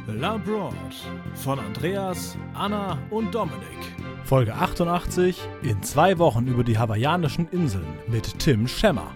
Labroad von Andreas, Anna und Dominik. Folge 88 in 2 Wochen über die hawaiianischen Inseln mit Tim Schemmer.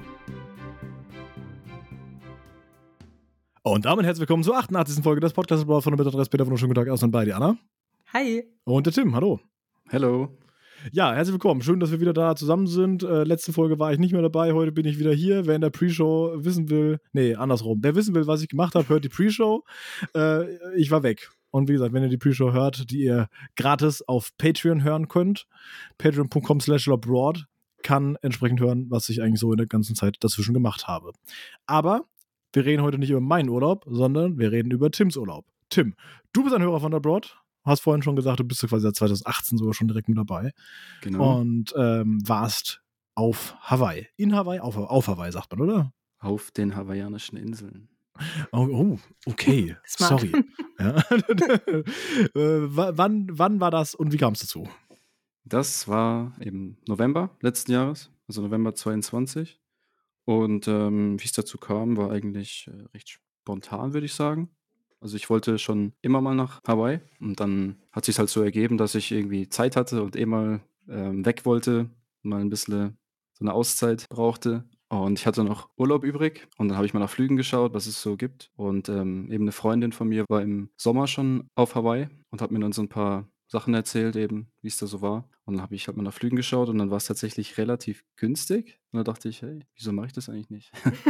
Und damit herzlich willkommen zur 88. Folge des Podcasts Labroad von der Adresse Peter. Wunderschönen guten Tag aus und bei dir, Anna. Hi. Und der Tim, hallo. Hallo. Ja, herzlich willkommen. Schön, dass wir wieder da zusammen sind. Letzte Folge war ich nicht mehr dabei, heute bin ich wieder hier. Wer in der Pre-Show wissen will, andersrum. Wer wissen will, was ich gemacht habe, hört die Pre-Show. Ich war weg. Und wie gesagt, wenn ihr die Pre-Show hört, die ihr gratis auf Patreon hören könnt, patreon.com/labroad, kann entsprechend hören, was ich eigentlich so in der ganzen Zeit dazwischen gemacht habe. Aber wir reden heute nicht über meinen Urlaub, sondern wir reden über Tims Urlaub. Tim, du bist ein Hörer von Labroad. Hast vorhin schon gesagt, du bist ja quasi seit 2018 sogar schon direkt mit dabei. Genau. Und warst auf Hawaii. In Hawaii? Auf Hawaii, sagt man, oder? Auf den hawaiianischen Inseln. Oh, okay. Smart. Sorry. Ja. Wann war das und wie kam es dazu? Das war im November letzten Jahres, also November 22. Und wie es dazu kam, war eigentlich recht spontan, würde ich sagen. Also ich wollte schon immer mal nach Hawaii und dann hat sich halt so ergeben, dass ich irgendwie Zeit hatte und mal weg wollte, mal ein bisschen so eine Auszeit brauchte. Und ich hatte noch Urlaub übrig und dann habe ich mal nach Flügen geschaut, was es so gibt. Und eben eine Freundin von mir war im Sommer schon auf Hawaii und hat mir dann so ein paar Sachen erzählt, eben, wie es da so war. Und dann habe ich halt mal nach Flügen geschaut und dann war es tatsächlich relativ günstig. Und da dachte ich, hey, wieso mache ich das eigentlich nicht?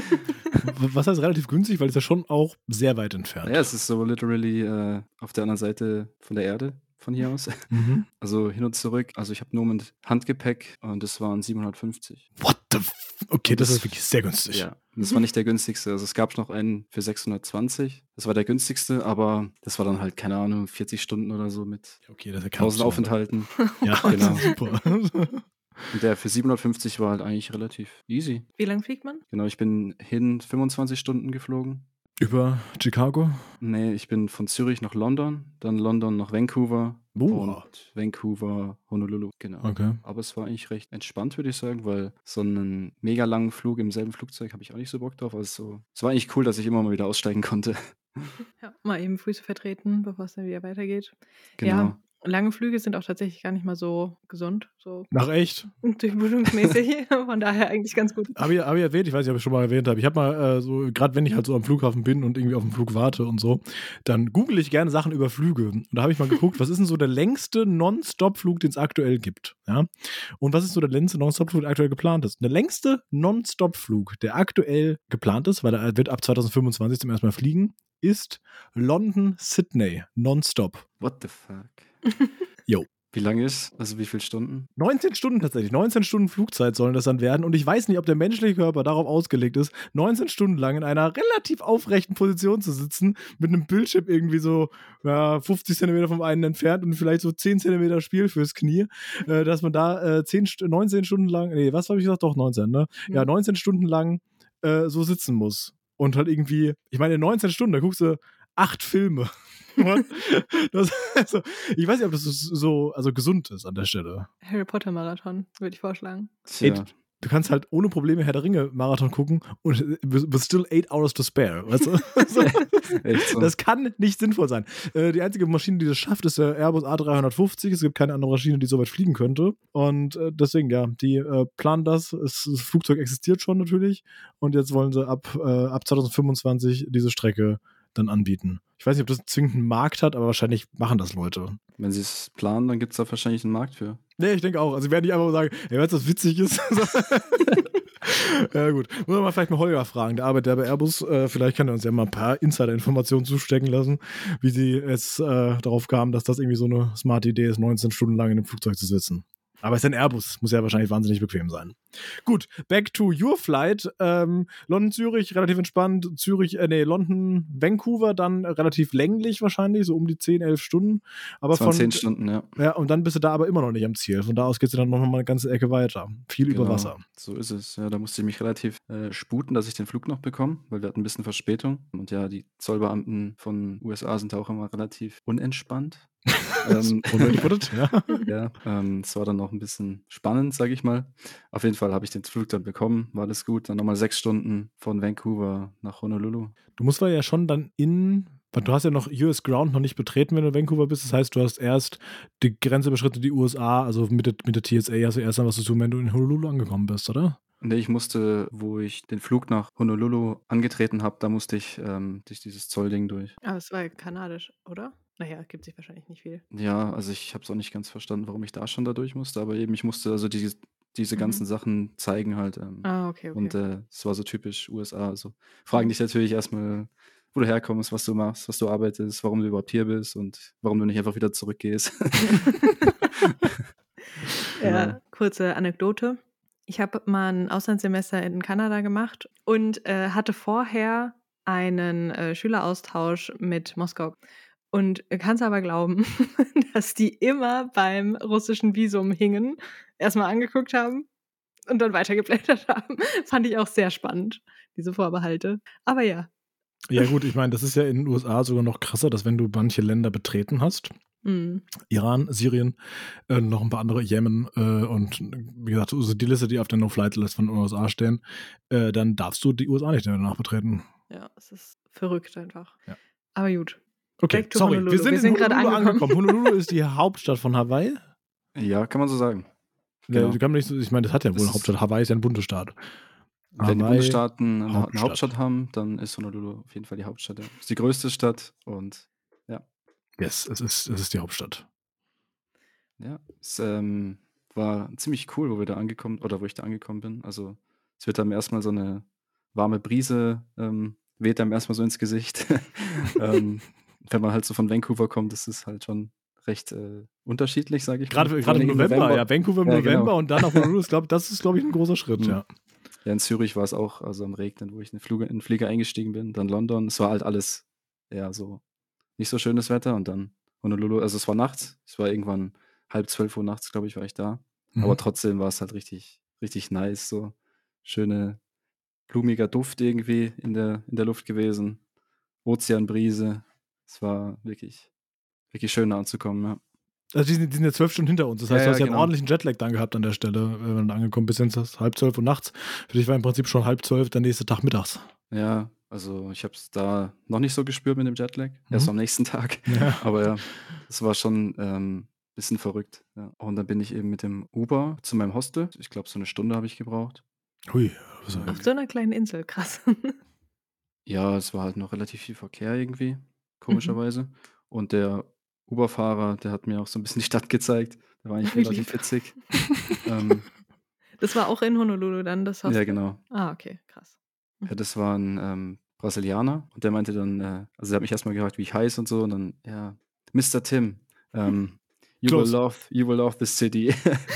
Was heißt relativ günstig? Weil es ja schon auch sehr weit entfernt. Ja, es ist so literally auf der anderen Seite von der Erde, von hier aus. Mhm. Also hin und zurück. Also ich habe nur mit Handgepäck und das waren 750. What the Okay, Und das ist wirklich sehr günstig. Ja, das war nicht der günstigste. Also es gab noch einen für 620. Das war der günstigste, aber das war dann halt, keine Ahnung, 40 Stunden oder so mit Okay, das ist ja 1000 Aufenthalten. Ja, Genau. super. Und der für 750 war halt eigentlich relativ easy. Wie lang fliegt man? Genau, ich bin hin 25 Stunden geflogen. Über Chicago? Nee, ich bin von Zürich nach London, dann London nach Vancouver und Vancouver, Honolulu, genau. Okay. Aber es war eigentlich recht entspannt, würde ich sagen, weil so einen mega langen Flug im selben Flugzeug habe ich auch nicht so Bock drauf. Also es war eigentlich cool, dass ich immer mal wieder aussteigen konnte. Ja, mal eben Füße vertreten, bevor es dann wieder weitergeht. Genau. Ja, lange Flüge sind auch tatsächlich gar nicht mal so gesund, so Nach echt? durchblutungsmäßig. Von daher eigentlich ganz gut. Habe ich erwähnt, ich weiß nicht, ob ich schon mal erwähnt habe. Ich habe mal so, gerade wenn ich halt so am Flughafen bin und irgendwie auf den Flug warte und so, dann google ich gerne Sachen über Flüge. Und da habe ich mal geguckt, was ist denn so der längste Non-Stop-Flug, den es aktuell gibt? Ja? Und was ist so der längste Non-Stop-Flug, der aktuell geplant ist? Und der längste Non-Stop-Flug, der aktuell geplant ist, weil er wird ab 2025 zum ersten Mal fliegen, ist London-Sydney Non-Stop. What the fuck? Jo. Wie lange ist? Also wie viele Stunden? 19 Stunden tatsächlich. 19 Stunden Flugzeit sollen das dann werden. Und ich weiß nicht, ob der menschliche Körper darauf ausgelegt ist, 19 Stunden lang in einer relativ aufrechten Position zu sitzen, mit einem Bildschirm irgendwie so 50 Zentimeter vom einen entfernt und vielleicht so 10 Zentimeter Spiel fürs Knie, dass man da 19 Stunden lang, was habe ich gesagt? Doch, 19, ne? Ja, 19 Stunden lang so sitzen muss. Und halt irgendwie, ich meine, in 19 Stunden, da guckst du 8 Filme. Also, ich weiß nicht, ob das so gesund ist an der Stelle. Harry Potter Marathon, würde ich vorschlagen. Tja. Du kannst halt ohne Probleme Herr der Ringe Marathon gucken und with still 8 hours to spare. Weißt du? Echt so. Das kann nicht sinnvoll sein. Die einzige Maschine, die das schafft, ist der Airbus A350. Es gibt keine andere Maschine, die so weit fliegen könnte. Und deswegen, ja, die planen das. Das Flugzeug existiert schon natürlich. Und jetzt wollen sie ab 2025 diese Strecke dann anbieten. Ich weiß nicht, ob das zwingend einen Markt hat, aber wahrscheinlich machen das Leute. Wenn sie es planen, dann gibt es da wahrscheinlich einen Markt für. Nee, ich denke auch. Also, sie werden nicht einfach sagen, ey, weißt du, was witzig ist? Ja, gut. Muss man vielleicht mal Holger fragen. Der arbeitet ja bei Airbus. Vielleicht kann er uns ja mal ein paar Insider-Informationen zustecken lassen, wie sie jetzt darauf kamen, dass das irgendwie so eine smarte Idee ist, 19 Stunden lang in einem Flugzeug zu sitzen. Aber es ist ein Airbus, muss ja wahrscheinlich wahnsinnig bequem sein. Gut, back to your flight. London-Zürich, relativ entspannt. London-Vancouver, dann relativ länglich wahrscheinlich, so um die 10, 11 Stunden. Aber Das waren 10 Stunden, ja. Ja, und dann bist du da aber immer noch nicht am Ziel. Von da aus geht es dann noch mal eine ganze Ecke weiter. Viel über Wasser. So ist es. Ja, da musste ich mich relativ sputen, dass ich den Flug noch bekomme, weil wir hatten ein bisschen Verspätung. Und ja, die Zollbeamten von USA sind auch immer relativ unentspannt. Ja, es war dann noch ein bisschen spannend, sage ich mal. Auf jeden Fall habe ich den Flug dann bekommen, war alles gut. Dann nochmal 6 Stunden von Vancouver nach Honolulu. Du musst ja schon dann in Weil du hast ja noch US Ground noch nicht betreten, wenn du in Vancouver bist. Das heißt, du hast erst die Grenze überschritten, die USA, also mit der TSA hast du erst dann was zu tun, wenn du in Honolulu angekommen bist, oder? Ne, ich musste, wo ich den Flug nach Honolulu angetreten habe, da musste ich, durch dieses Zollding durch. Aber es war ja kanadisch, oder? Naja, gibt sich wahrscheinlich nicht viel. Ja, also ich habe es auch nicht ganz verstanden, warum ich da schon da durch musste, aber eben ich musste also diese ganzen Mhm. Sachen zeigen halt, Ah, okay, und, okay. es war so typisch USA. Also, fragen Mhm. dich natürlich erstmal, wo du herkommst, was du machst, was du arbeitest, warum du überhaupt hier bist und warum du nicht einfach wieder zurückgehst. Genau. Ja, kurze Anekdote. Ich habe mal ein Auslandssemester in Kanada gemacht und, hatte vorher einen, Schüleraustausch mit Moskau. Und, kannst aber glauben, dass die immer beim russischen Visum hingen, erst mal angeguckt haben und dann weitergeblättert haben. Fand ich auch sehr spannend, diese Vorbehalte. Aber ja. Ja, gut, ich meine, das ist ja in den USA sogar noch krasser, dass wenn du manche Länder betreten hast, Mhm. Iran, Syrien, noch ein paar andere, Jemen und wie gesagt, also die Liste, die auf der No-Flight-List von den USA stehen, dann darfst du die USA nicht danach betreten. Ja, es ist verrückt einfach. Ja. Aber gut. Okay, Back to sorry, wir Honolulu. sind Wir in sind grad Honolulu angekommen. angekommen. Honolulu ist die Hauptstadt von Hawaii. Ja, kann man so sagen. Genau. Genau. Kann man nicht so, ich meine, das hat ja wohl Das eine ist Hauptstadt. Hawaii ist ja ein Bundesstaat. Wenn die Hawaii, Bundesstaaten 'ne Hauptstadt. Hauptstadt haben, dann ist Honolulu auf jeden Fall die Hauptstadt, ja. Ist die größte Stadt und ja. Yes, es ist die Hauptstadt. Ja, es, war ziemlich cool, wo ich da angekommen bin. Also, es wird einem erst mal so 'ne warme Brise, weht einem erst mal so ins Gesicht. Ähm, wenn man halt so von Vancouver kommt, ist es halt schon recht, unterschiedlich, sage ich mal. Gerade Vor allen im Dingen im November, November. ja, Vancouver im Ja, genau. November und dann auf Honolulu, das ist, glaube ich, ein großer Schritt, Mhm. ja. Ja, in Zürich war es auch, also, am Regnen, wo ich in 'n Flieger eingestiegen bin, dann London. Es war halt alles eher so nicht so schönes Wetter und dann Honolulu, also, es war nachts. Es war irgendwann 11:30 nachts, glaube ich, war ich da. Mhm. Aber trotzdem war es halt richtig richtig nice, so schöne blumiger Duft irgendwie in der Luft gewesen, Ozeanbrise. Es war wirklich wirklich schön, da anzukommen, ja. Also die sind ja 12 Stunden hinter uns. Das Ja, heißt, du ja, hast ja einen genau. ordentlichen Jetlag dann gehabt an der Stelle, wenn du angekommen bist, sind es 11:30 nachts. Für dich war im Prinzip schon 11:30 der nächste Tag mittags. Ja, also, ich habe es da noch nicht so gespürt mit dem Jetlag, erst Mhm. am nächsten Tag. Ja. Aber ja, es war schon, bisschen verrückt, ja. Und dann bin ich eben mit dem Uber zu meinem Hostel. Ich glaube, so 'ne Stunde habe ich gebraucht. Hui, also, Auf Ähm, so 'ner kleinen Insel, krass. ja, es war halt noch relativ viel Verkehr irgendwie, Mhm. komischerweise. Und der Uber-Fahrer, der hat mir auch so 'n bisschen die Stadt gezeigt. Der war eigentlich Wie lieb. relativ witzig. Ähm, Das war auch in Honolulu dann, das ja, Hostel? genau. Ah, okay, krass. Ja, Mhm. das war 'n, Brasilianer und der meinte dann, also, er hat mich erst mal gefragt, wie ich heiße und so und dann: „Ja, Mister Tim, close. you will love this city.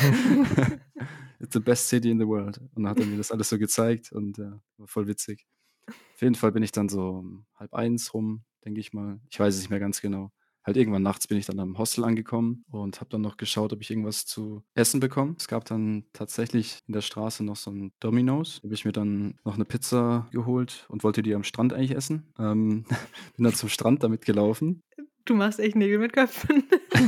It's the best city in the world.“ Und dann hat er mir das alles so gezeigt und, war voll witzig. Auf jeden Fall bin ich dann so um 12:30 rum, denke ich mal. Ich weiß es nicht mehr ganz genau. Halt irgendwann nachts bin ich dann am Hostel angekommen und habe dann noch geschaut, ob ich irgendwas zu essen bekomme. Es gab dann tatsächlich in der Straße noch so 'n Domino's. Da habe ich mir dann noch 'ne Pizza geholt und wollte die am Strand eigentlich essen. Bin dann zum Strand damit gelaufen. Du machst echt Nägel mit Köpfen.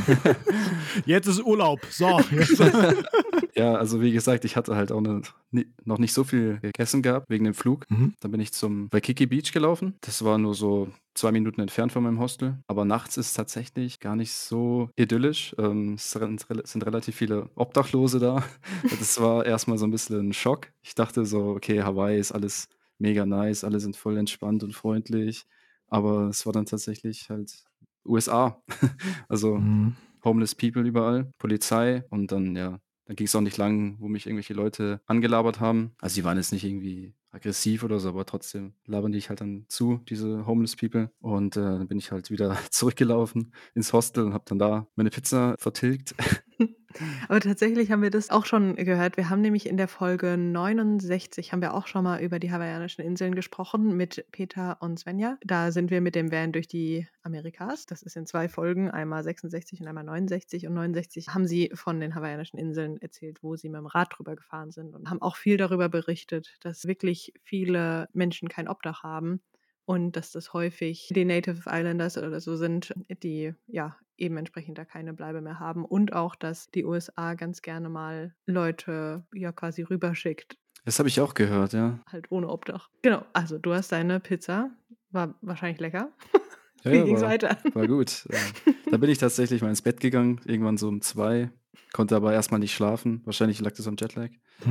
Jetzt ist Urlaub. So, jetzt. Ja, also wie gesagt, ich hatte halt auch noch nicht so viel gegessen gehabt wegen dem Flug. Mhm. Dann bin ich zum Waikiki Beach gelaufen. Das war nur so 2 Minuten entfernt von meinem Hostel. Aber nachts ist tatsächlich gar nicht so idyllisch. Es sind relativ viele Obdachlose da. Das war erst mal so 'n bisschen 'n Schock. Ich dachte so: „Okay, Hawaii ist alles mega nice, alle sind voll entspannt und freundlich.“ Aber es war dann tatsächlich halt USA. Also Mhm. Homeless People überall, Polizei und dann, ja, dann ging's auch nicht lang, wo mich irgendwelche Leute angelabert haben. Also, die waren jetzt nicht irgendwie aggressiv oder so, aber trotzdem labern die dich halt dann zu, diese Homeless People. Und, dann bin ich halt wieder zurückgelaufen ins Hostel und habe dann da meine Pizza vertilgt. Aber tatsächlich haben wir das auch schon gehört. Wir haben nämlich in der Folge 69 haben wir auch schon mal über die hawaiianischen Inseln gesprochen mit Peter und Svenja. Da sind wir mit dem Van durch die Amerikas. Das ist in 2 Folgen, einmal 66 und einmal 69. Und 69 haben sie von den hawaiianischen Inseln erzählt, wo sie mit dem Rad drüber gefahren sind und haben auch viel darüber berichtet, dass wirklich viele Menschen kein Obdach haben. Und dass das häufig die Native Islanders oder so sind, die ja eben entsprechend da keine Bleibe mehr haben. Und auch, dass die USA ganz gerne mal Leute ja quasi rüberschickt, Das habe ich auch gehört, ja. halt ohne Obdach. Genau, also du hast deine Pizza, war wahrscheinlich lecker. Ja, Wie ja, ging's weiter? war gut. Da bin ich tatsächlich mal ins Bett gegangen, irgendwann so um 2, konnte aber erst mal nicht schlafen. Wahrscheinlich lag das am Jetlag.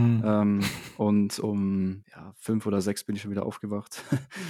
Und um, ja, 5 oder 6 bin ich schon wieder aufgewacht.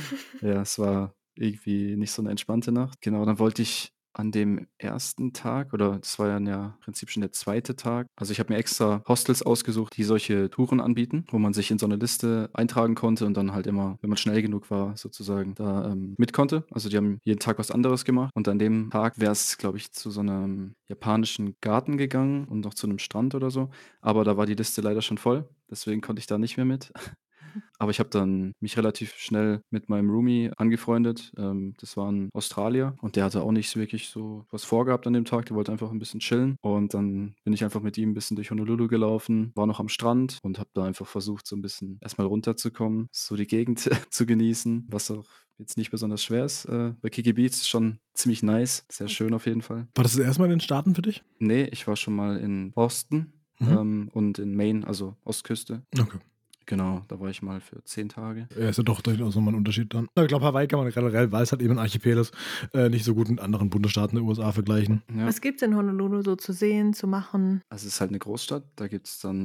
Ja, es war irgendwie nicht so 'ne entspannte Nacht. Genau, dann wollte ich an dem ersten Tag oder das war dann ja im Prinzip schon der zweite Tag, also, ich habe mir extra Hostels ausgesucht, die solche Touren anbieten, wo man sich in so 'ne Liste eintragen konnte und dann halt immer, wenn man schnell genug war, sozusagen da, mit konnte. Also, die haben jeden Tag was anderes gemacht und an dem Tag wär's, glaube ich, zu so 'nem japanischen Garten gegangen und noch zu 'nem Strand oder so, aber da war die Liste leider schon voll, deswegen konnte ich da nicht mehr mit. Aber ich habe dann mich relativ schnell mit meinem Roomie angefreundet. Das war 'n Australier und der hatte auch nicht wirklich so was vorgehabt an dem Tag. Der wollte einfach 'n bisschen chillen und dann bin ich einfach mit ihm 'n bisschen durch Honolulu gelaufen, war noch am Strand und habe da einfach versucht, so 'n bisschen erst mal runterzukommen, so die Gegend zu genießen, was auch jetzt nicht besonders schwer ist. Waikiki Beach ist schon ziemlich nice, sehr schön auf jeden Fall. War das erste Mal in den Staaten für dich? Ne, ich war schon mal in Boston, und in Maine, also Ostküste. Okay. Genau, da war ich mal für 10 Tage. Ja, ist ja doch durchaus nochmal 'n Unterschied dann. Ich glaube, Hawaii kann man generell, weil es halt eben 'n Archipel ist, nicht so gut mit anderen Bundesstaaten der USA vergleichen. Ja. Was gibt's in Honolulu so zu sehen, zu machen? Also, es ist halt 'ne Großstadt. Da gibt's dann,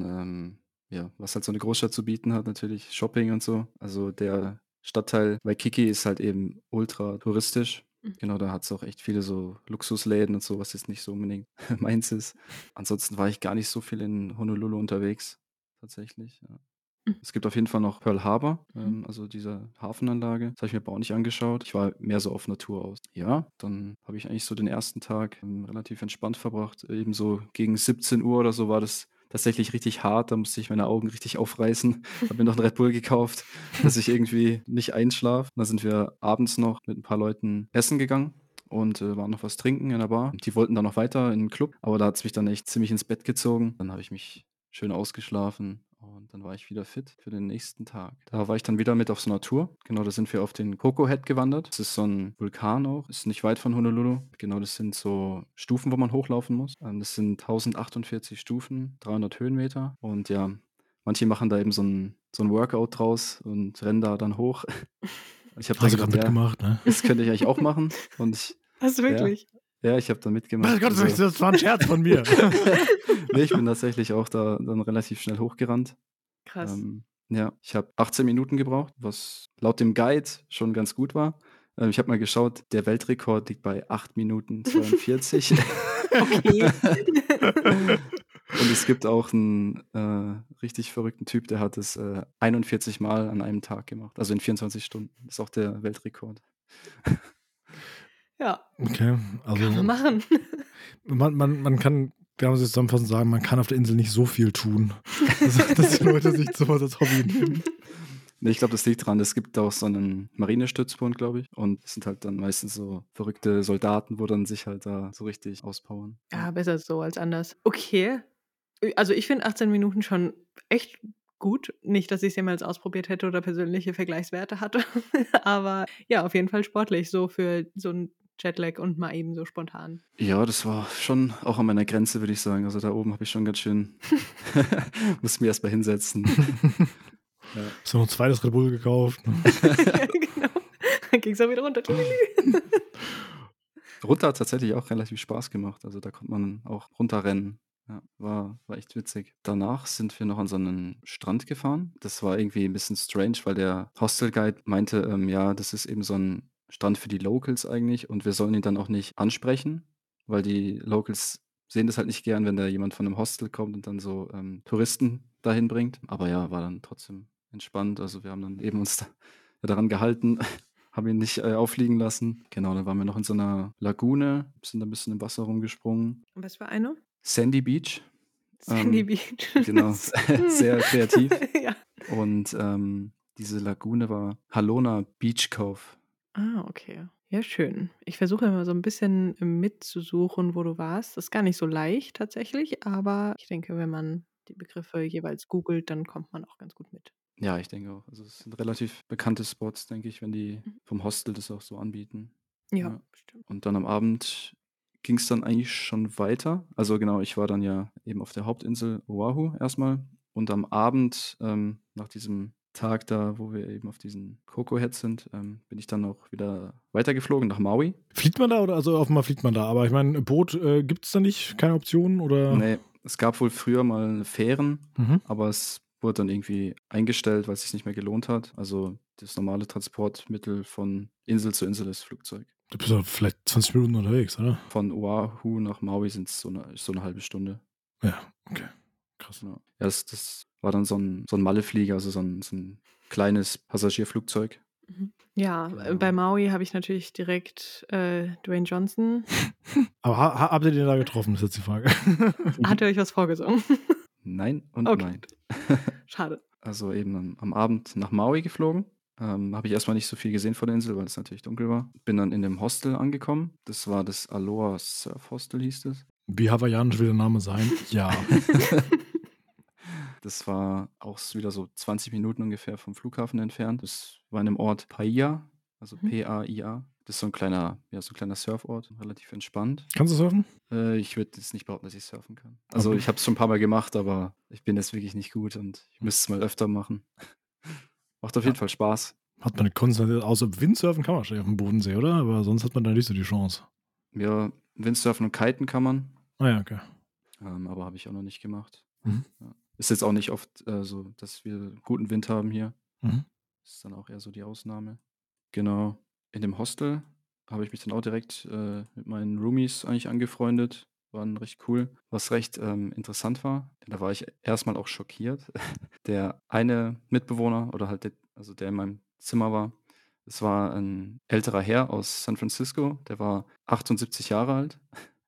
ja, was halt so 'ne Großstadt zu bieten hat, natürlich Shopping und so. Also, der Stadtteil Waikiki ist halt eben ultra touristisch. Mhm. Genau, da hat's auch echt viele so Luxusläden und so, was jetzt nicht so unbedingt meins ist. Ansonsten war ich gar nicht so viel in Honolulu unterwegs, tatsächlich, ja. Mhm. Es gibt auf jeden Fall noch Pearl Harbor, Mhm. also diese Hafenanlage. Das habe ich mir aber auch nicht angeschaut. Ich war mehr so auf Natur aus. Ja, dann habe ich eigentlich so den ersten Tag, relativ entspannt verbracht. Eben so gegen 17 Uhr oder so war das tatsächlich richtig hart. Da musste ich meine Augen richtig aufreißen. Habe mir noch 'n Red Bull gekauft, dass ich irgendwie nicht einschlafe. Dann sind wir abends noch mit 'n paar Leuten essen gegangen und, waren noch was trinken in der Bar. Die wollten dann noch weiter in 'n Club, aber da hat's mich dann echt ziemlich ins Bett gezogen. Dann habe ich mich schön ausgeschlafen und dann war ich wieder fit für den nächsten Tag. Da war ich dann wieder mit auf so 'ner Tour. Genau, da sind wir auf den Koko Head gewandert. Das ist so 'n Vulkan auch, ist nicht weit von Honolulu. Genau, das sind so Stufen, wo man hochlaufen muss. Das sind 1.048 Stufen, 300 Höhenmeter und ja, manche machen da eben so 'n Workout draus und rennen da dann hoch. Ich habe dann Hast du grad gedacht: „Ja, mitgemacht, ne? das könnte ich eigentlich auch machen“ und ich Was, ja, wirklich? ja, ich habe da Mein mitgemacht. Gott, Also das war 'n Scherz von mir. ne, ich bin tatsächlich auch da dann relativ schnell hochgerannt. Krass. Ja, ich habe 18 Minuten gebraucht, was laut dem Guide schon ganz gut war. Ich habe mal geschaut, der Weltrekord liegt bei 8 Minuten 42. Okay. Und es gibt auch 'n, richtig verrückten Typ, der hat es, 41 Mal an einem Tag gemacht, also in 24 Stunden. Ist auch der Weltrekord. Ja, Okay, kann man also machen. man kann, kann man sich zusammenfassend sagen, man kann auf der Insel nicht so viel tun, dass die Leute sich so was als Hobby nehmen. Ne, ich glaube, das liegt dran, es gibt auch so 'nen Marinestützpunkt, glaube ich, und es sind halt dann meistens so verrückte Soldaten, wo dann sich halt da so richtig auspowern. Ja. Ja, besser so als anders. Okay. Also, ich finde 18 Minuten schon echt gut. Nicht, dass ich's jemals ausprobiert hätte oder persönliche Vergleichswerte hatte, aber ja, auf jeden Fall sportlich, so für so 'n Jetlag und mal eben so spontan. Ja, das war schon auch an meiner Grenze, würde ich sagen. Also, da oben habe ich schon ganz schön musste mich erst mal hinsetzen. Ja. Hast du noch 'n zweites Red Bull gekauft, ne? Ja, genau. Dann ging's auch wieder runter. Runter hat tatsächlich auch relativ Spaß gemacht. Also, da konnte man auch runterrennen. Ja, war echt witzig. Danach sind wir noch an so 'nen Strand gefahren. Das war irgendwie 'n bisschen strange, weil der Hostel-Guide meinte, ja, das ist eben so 'n Strand für die Locals eigentlich und wir sollen ihn dann auch nicht ansprechen, weil die Locals sehen das halt nicht gern, wenn da jemand von 'nem Hostel kommt und dann so, Touristen dahin bringt. Aber ja, war dann trotzdem entspannt. Also, wir haben dann eben uns da daran gehalten, haben ihn nicht, auffliegen lassen. Genau, dann waren wir noch in so 'ner Lagune, sind da 'n bisschen im Wasser rumgesprungen. Was für eine? Sandy Beach. Sandy Beach. Genau, sehr kreativ. Ja. Und, diese Lagune war Halona Beach Cove. Ah, okay. Ja, schön. Ich versuche immer so 'n bisschen mitzusuchen, wo du warst. Das ist gar nicht so leicht tatsächlich, aber ich denke, wenn man die Begriffe jeweils googelt, dann kommt man auch ganz gut mit. Ja, ich denke auch. Also, es sind relativ bekannte Spots, denke ich, wenn die Mhm. vom Hostel das auch so anbieten. Ja, Ja. stimmt. Und dann am Abend ging's dann eigentlich schon weiter. Also, genau, ich war dann ja eben auf der Hauptinsel Oahu erst mal und am Abend, nach diesem Tag da, wo wir eben auf diesen Coco Head sind, bin ich dann auch wieder weitergeflogen nach Maui. Fliegt man da oder? Also offenbar fliegt man da, aber ich meine, Boot gibt es da nicht? Keine Optionen oder? Nee, es gab wohl früher mal Fähren, Mhm. aber es wurde dann irgendwie eingestellt, weil es sich nicht mehr gelohnt hat. Also das normale Transportmittel von Insel zu Insel ist Flugzeug. Du bist doch vielleicht 20 Minuten unterwegs, oder? Von Oahu nach Maui sind es so eine halbe Stunde. Ja, okay. Krass. Genau. Ja, das war dann so ein Malle-Flieger, also so ein kleines Passagierflugzeug. Mhm. Ja, Genau. bei Maui habe ich natürlich direkt Dwayne Johnson. Aber habt ihr den da getroffen, ist jetzt die Frage. Hat er euch was vorgesungen? Nein und Okay, nein. schade. Also eben am Abend nach Maui geflogen. Habe ich erstmal nicht so viel gesehen von der Insel, weil es natürlich dunkel war. Bin dann in dem Hostel angekommen. Das war das Aloha Surf Hostel, hieß es. Wie hawaiianisch will der Name sein? Ja. Das war auch wieder so 20 Minuten ungefähr vom Flughafen entfernt. Das war in dem Ort Paia, also Mhm. P-A-I-A. Das ist so ein kleiner Surfort, relativ entspannt. Kannst du surfen? Ich würde jetzt nicht behaupten, dass ich surfen kann. Also Okay. ich habe es schon ein paar Mal gemacht, aber ich bin jetzt wirklich nicht gut und ich müsste es mal öfter machen. Macht auf jeden Fall Spaß. Hat man eine Konstanz, außer Windsurfen kann man wahrscheinlich auf dem Bodensee, oder? Aber sonst hat man da nicht so die Chance. Ja, Windsurfen und Kiten kann man, Ah ja, okay. aber habe ich auch noch nicht gemacht. Mhm. Ja. Ist jetzt auch nicht oft so, dass wir guten Wind haben hier. Mhm. Ist dann auch eher so die Ausnahme. Genau. In dem Hostel habe ich mich dann auch direkt mit meinen Roomies eigentlich angefreundet. Waren recht cool. Was recht interessant war, da war ich erstmal auch schockiert. Der eine Mitbewohner oder halt der in meinem Zimmer war, es war ein älterer Herr aus San Francisco, der war 78 Jahre alt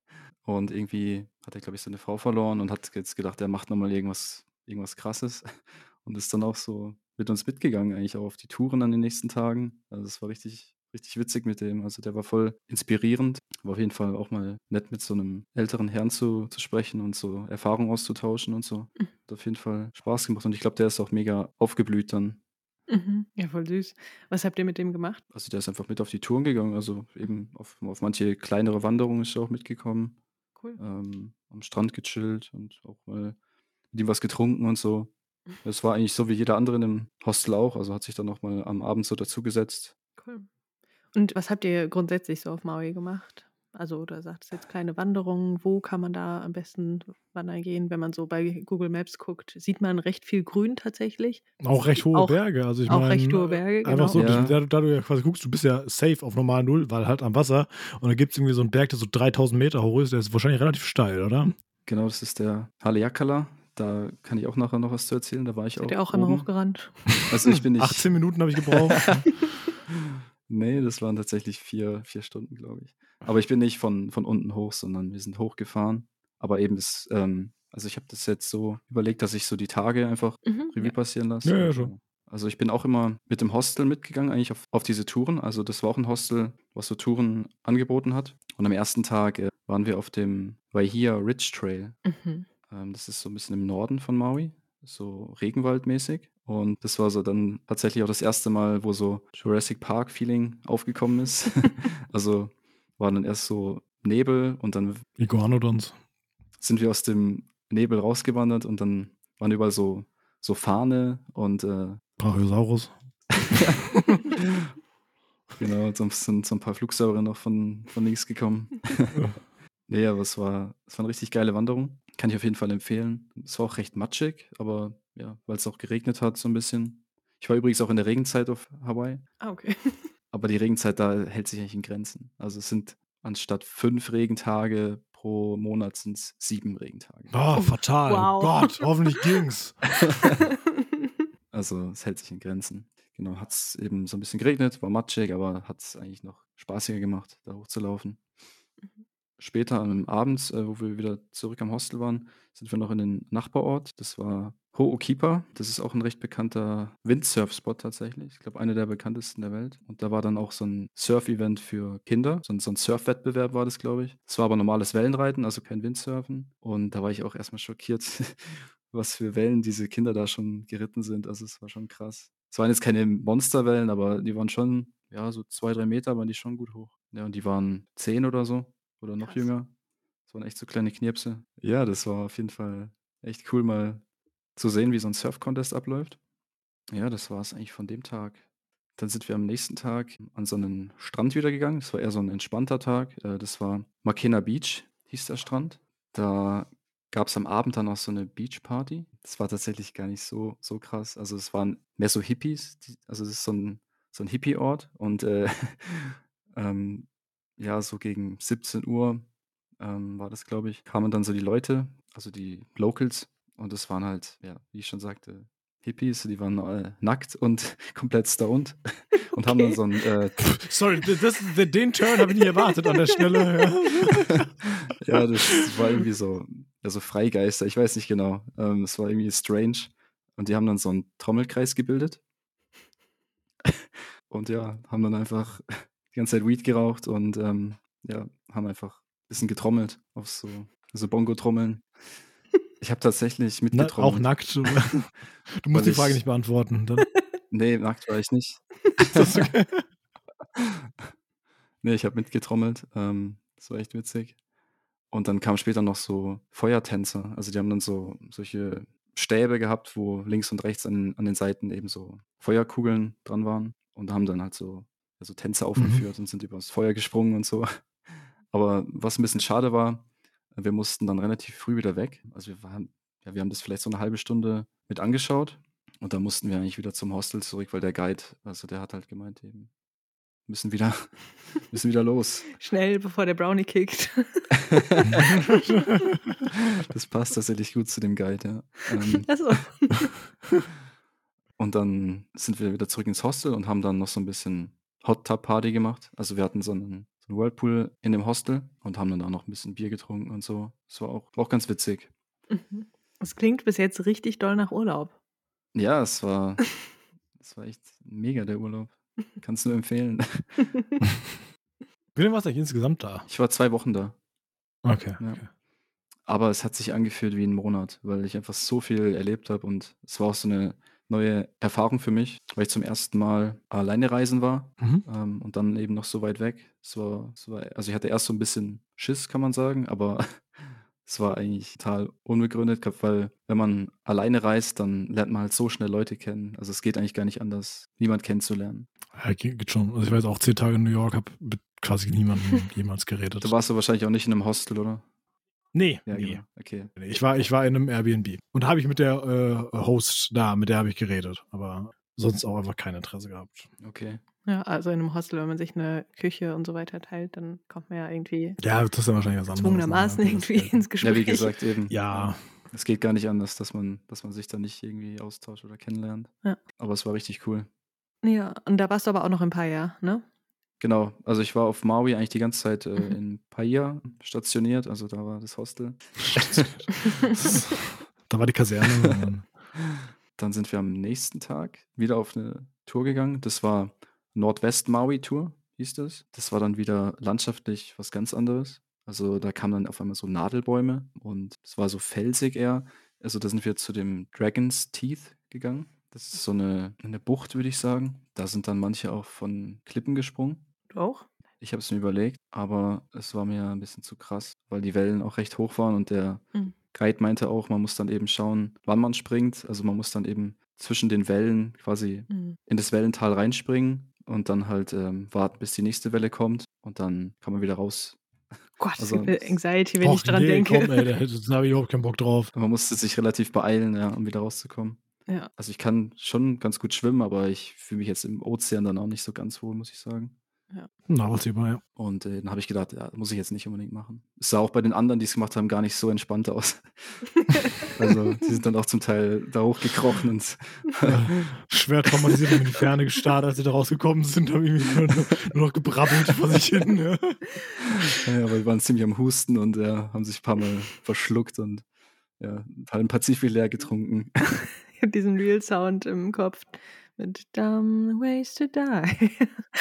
und irgendwie hat er, glaube ich, seine Frau verloren und hat jetzt gedacht, er macht nochmal irgendwas Krasses und ist dann auch so mit uns mitgegangen, eigentlich auch auf die Touren an den nächsten Tagen. Also es war richtig, richtig witzig mit dem. Also der war voll inspirierend. War auf jeden Fall auch mal nett, mit so einem älteren Herrn zu sprechen und so Erfahrungen auszutauschen und so. Hat auf jeden Fall Spaß gemacht und ich glaube, der ist auch mega aufgeblüht dann. Mhm. Ja, voll süß. Was habt ihr mit dem gemacht? Also der ist einfach mit auf die Touren gegangen, also eben auf manche kleinere Wanderungen ist er auch mitgekommen. Cool. Am Strand gechillt und auch mal mit ihm was getrunken und so. Es war eigentlich so wie jeder andere in dem Hostel auch, also hat sich dann noch mal am Abend so dazugesetzt. Cool. Und was habt ihr grundsätzlich so auf Maui gemacht? Also, du sagtest jetzt kleine Wanderungen. Wo kann man da am besten wandern gehen? Wenn man so bei Google Maps guckt, sieht man recht viel Grün tatsächlich. Auch recht hohe Auch, Berge. Also ich auch recht meine, hohe Berge, einfach genau. so, Ja. da du ja quasi guckst, du bist ja safe auf normal Null, weil halt am Wasser. Und da gibt es irgendwie so einen Berg, der so 3000 Meter hoch ist. Der ist wahrscheinlich relativ steil, oder? Genau, das ist der Haleakala. Da kann ich auch nachher noch was zu erzählen. Da war ich Seid auch ihr auch immer oben. hochgerannt? Also ich bin nicht 18 Minuten habe ich gebraucht. Nee, das waren tatsächlich 4 Stunden, glaube ich. Aber ich bin nicht von unten hoch, sondern wir sind hochgefahren. Aber eben also ich habe das jetzt so überlegt, dass ich so die Tage einfach Mhm, Revue ja. passieren lasse. Ja, ja, Und, schon. also ich bin auch immer mit dem Hostel mitgegangen, eigentlich auf diese Touren. Also das war auch ein Hostel, was so Touren angeboten hat. Und am ersten Tag waren wir auf dem Waihia Ridge Trail. Mhm. Das ist so ein bisschen im Norden von Maui, so regenwaldmäßig. Und das war so dann tatsächlich auch das erste Mal, wo so Jurassic Park-Feeling aufgekommen ist. Also war dann erst so Nebel und dann Iguanodons. sind wir aus dem Nebel rausgewandert und dann waren überall so Farne und Brachiosaurus. genau, und sonst sind so ein paar Flugsaurier noch von links gekommen. Nee, aber es war eine richtig geile Wanderung. Kann ich auf jeden Fall empfehlen. Es war auch recht matschig, aber ja, weil es auch geregnet hat so ein bisschen. Ich war übrigens auch in der Regenzeit auf Hawaii, Ah, okay. aber die Regenzeit da hält sich eigentlich in Grenzen. Also es sind anstatt 5 Regentage pro Monat sind es 7 Regentage. Oh, fatal. Wow. Oh Gott, hoffentlich ging's. Also es hält sich in Grenzen. Genau, hat es eben so ein bisschen geregnet, war matschig, aber hat es eigentlich noch spaßiger gemacht, da hochzulaufen. Später am Abend, wo wir wieder zurück am Hostel waren, sind wir noch in den Nachbarort. Das war Ho'okipa. Das ist auch ein recht bekannter Windsurf-Spot tatsächlich. Ich glaube, einer der bekanntesten der Welt. Und da war dann auch so ein Surf-Event für Kinder. So ein Surf-Wettbewerb war das, glaube ich. Es war aber normales Wellenreiten, also kein Windsurfen. Und da war ich auch erstmal schockiert, was für Wellen diese Kinder da schon geritten sind. Also es war schon krass. Es waren jetzt keine Monsterwellen, aber die waren schon, ja, so 2, 3 Meter waren die schon gut hoch. Ja, und die waren 10 oder so. Oder noch Krass. jünger. Das waren echt so kleine Knirpse. Ja, das war auf jeden Fall echt cool, mal zu sehen, wie so ein Surf-Contest abläuft. Ja, das war es eigentlich von dem Tag. Dann sind wir am nächsten Tag an so einen Strand wieder gegangen. Das war eher so ein entspannter Tag. Das war Makena Beach, hieß der Strand. Da gab es am Abend dann auch so eine Beachparty. Das war tatsächlich gar nicht so krass. Also, es waren mehr so Hippies, also, das ist so ein Hippie-Ort und, ähm, ja, so gegen 17 Uhr war das, glaube ich, kamen dann so die Leute, also die Locals und das waren halt, ja, wie ich schon sagte, Hippies, die waren, nackt und komplett stoned und haben dann Okay. so 'n, Sorry, den Turn habe ich nicht erwartet an der Stelle. ja, das war irgendwie so, ja, so Freigeister, ich weiß nicht genau. Es war irgendwie strange und die haben dann so 'n Trommelkreis gebildet und ja, haben dann einfach die ganze Zeit Weed geraucht und, ja, haben einfach bisschen getrommelt auf so Bongo-Trommeln. Ich habe tatsächlich Auch mitgetrommelt, nackt. Du musst weil die Frage ich nicht beantworten. Dann ne, nackt war ich nicht. ist das okay. Ne, ich habe mitgetrommelt, das war echt witzig. Und dann kamen später noch so Feuertänzer. Also, die haben dann solche Stäbe gehabt, wo links und rechts an den Seiten eben so Feuerkugeln dran waren und haben dann halt so Tänze Mhm. aufgeführt und sind übers Feuer gesprungen und so. Aber was 'n bisschen schade war, wir mussten dann relativ früh wieder weg. Also, wir haben das vielleicht so 'ne halbe Stunde mit angeschaut und dann mussten wir eigentlich wieder zum Hostel zurück, weil der Guide, also, der hat halt gemeint eben: „Müssen wieder müssen wieder los.“ Schnell, bevor der Brownie kickt. Das passt tatsächlich gut zu dem Guide, ja. Ach so. Und dann sind wir wieder zurück ins Hostel und haben dann noch so 'n bisschen Hot Tub Party gemacht. Also, wir hatten so 'n Whirlpool in dem Hostel und haben dann da noch 'n bisschen Bier getrunken und so. Das war auch ganz witzig. Mhm. Es klingt bis jetzt richtig doll nach Urlaub. Ja, es war echt mega der Urlaub. Kann's nur empfehlen. Wie lange warst du eigentlich insgesamt da? Ich war 2 Wochen da, Okay, ja. okay. Aber es hat sich angefühlt wie 'n Monat, weil ich einfach so viel erlebt habe und es war auch so 'ne neue Erfahrung für mich, weil ich zum ersten Mal alleine reisen war, Mhm. und dann eben noch so weit weg. Es war also, ich hatte erst so 'n bisschen Schiss, kann man sagen, aber es war eigentlich total unbegründet, weil wenn man alleine reist, dann lernt man halt so schnell Leute kennen. Also, es geht eigentlich gar nicht anders, niemand kennenzulernen. Ja, geht schon. Also ich war jetzt auch 10 Tage in New York, habe mit quasi niemandem jemals Da geredet. warst du wahrscheinlich auch nicht in 'nem Hostel, oder? Nee, Ja, nie. genau, okay. Ne, ich war in 'nem Airbnb und da habe ich mit der, Host da mit der habe ich geredet, aber sonst auch einfach kein Interesse gehabt. Okay. Ja, also in 'nem Hostel, wenn man sich 'ne Küche und so weiter teilt, dann kommt man ja irgendwie Ja, das ist dann wahrscheinlich was anderes, ne? gezwungenermaßen Okay, das irgendwie Geld. ins Ja, wie Gespräch. gesagt, eben, Ja, es geht gar nicht anders, dass man sich da nicht irgendwie austauscht oder kennenlernt. Ja. Aber es war richtig cool. Ja, und da warst du aber auch noch in Paia, ne? Genau, also ich war auf Maui eigentlich die ganze Zeit, Mhm. in Paia stationiert, also da war das Hostel. stationiert. Da war die Kaserne und dann Dann sind wir am nächsten Tag wieder auf 'ne Tour gegangen. Das war Nordwest-Maui-Tour, hieß das. Das war dann wieder landschaftlich was ganz anderes. Also, da kamen dann auf einmal so Nadelbäume und es war so felsig eher. Also, da sind wir zu dem Dragon's Teeth gegangen. Das ist so 'ne Bucht, würde ich sagen. Da sind dann manche auch von Klippen gesprungen. Du auch? Ich habe es mir überlegt, aber es war mir 'n bisschen zu krass, weil die Wellen auch recht hoch waren und der Mhm. Guide meinte auch, man muss dann eben schauen, wann man springt. Also, man muss dann eben zwischen den Wellen quasi Mhm. in das Wellental reinspringen und dann halt, warten, bis die nächste Welle kommt und dann kann man wieder raus. Gott, es gibt Also, mir Anxiety, wenn ich och dran ne, denke. komm, ey, da habe ich überhaupt keinen Bock drauf. man musste sich relativ beeilen, ja, um wieder rauszukommen. Ja. Also, ich kann schon ganz gut schwimmen, aber ich fühle mich jetzt im Ozean dann auch nicht so ganz wohl, muss ich sagen. Ja. Nachvollziehbar, ja. Und, dann habe ich gedacht: „Ja, muss ich jetzt nicht unbedingt machen.“ Es sah auch bei den anderen, die's gemacht haben, gar nicht so entspannt aus. Also, die sind dann auch zum Teil da hochgekrochen und Schwer traumatisiert, haben in die Ferne gestarrt, als sie da rausgekommen sind, haben irgendwie nur noch gebrabbelt vor sich hin, ja. ja, aber die waren ziemlich am Husten und, ja, haben sich ein paar Mal verschluckt und, ja, 'n halben Pazifik leer getrunken. Ich habe diesen Real-Sound im Kopf mit „Dumb ways to die."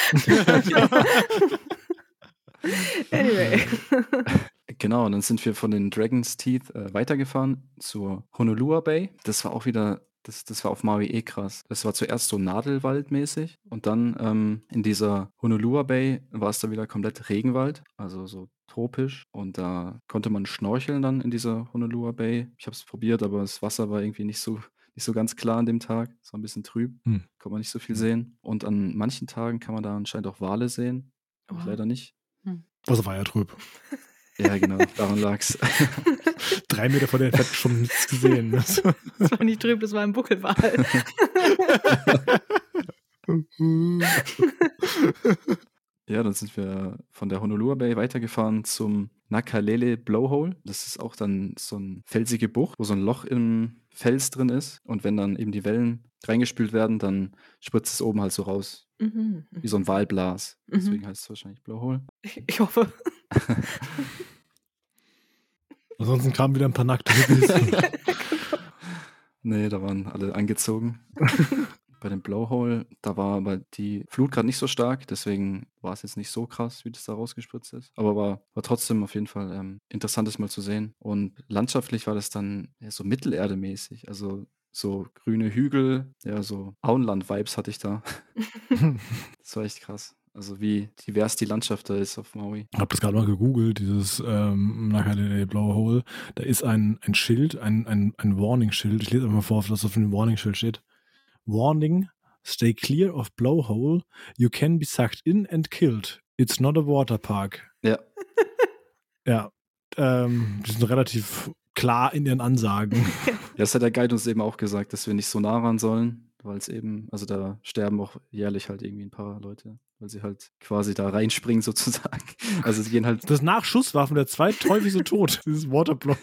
Anyway. Genau, und dann sind wir von den Dragon's Teeth, weitergefahren zur Honolua Bay. Das war auch wieder das war auf Maui eh krass. Das war zuerst so nadelwaldmäßig und dann, in dieser Honolua Bay war es dann wieder komplett Regenwald, also so tropisch und da konnte man schnorcheln dann in dieser Honolua Bay. Ich habe es probiert, aber das Wasser war irgendwie nicht so ganz klar an dem Tag. Es war ein bisschen trüb. Hm. Kann man nicht so viel sehen. Und an manchen Tagen kann man da anscheinend auch Wale sehen. Habe ich Oha. leider nicht. Also war ja trüb. Ja, genau, daran lag's. 3 Meter vor der Fett schon nichts gesehen. Das war nicht trüb, das war ein Buckelwal. Ja, dann sind wir von der Honolulu Bay weitergefahren zum Nakalele Blowhole. Das ist auch dann so eine felsige Bucht, wo so ein Loch im Fels drin ist. Und wenn dann eben die Wellen reingespült werden, dann spritzt es oben halt so raus. Wie so ein Walblas. Deswegen heißt es wahrscheinlich Blowhole. Ich hoffe. Ansonsten kamen wieder ein paar nackte Hippies. Nee, da waren alle angezogen. Bei dem Blowhole, da war aber die Flut gerade nicht so stark, deswegen war es jetzt nicht so krass, wie das da rausgespritzt ist. Aber war trotzdem auf jeden Fall interessantes mal zu sehen. Und landschaftlich war das dann so Mittelerde-mäßig. Also so grüne Hügel, ja, so Auenland-Vibes hatte ich da. Das war echt krass. Also wie divers die Landschaft da ist auf Maui. Ich habe das gerade mal gegoogelt, dieses Nakalele Blowhole. Da ist ein Schild, ein Warning-Schild. Ich lese einfach mal vor, was auf dem Warning-Schild steht. Warning, stay clear of Blowhole. You can be sucked in and killed. It's not a water park. Ja. Ja, die sind relativ klar in ihren Ansagen. Ja, das hat der Guide uns eben auch gesagt, dass wir nicht so nah ran sollen, weil es eben, also da sterben auch jährlich halt irgendwie ein paar Leute, weil sie halt quasi da reinspringen sozusagen. Also sie gehen halt. Das nach Schusswaffen der zweithäufigste Tod, dieses Waterblow.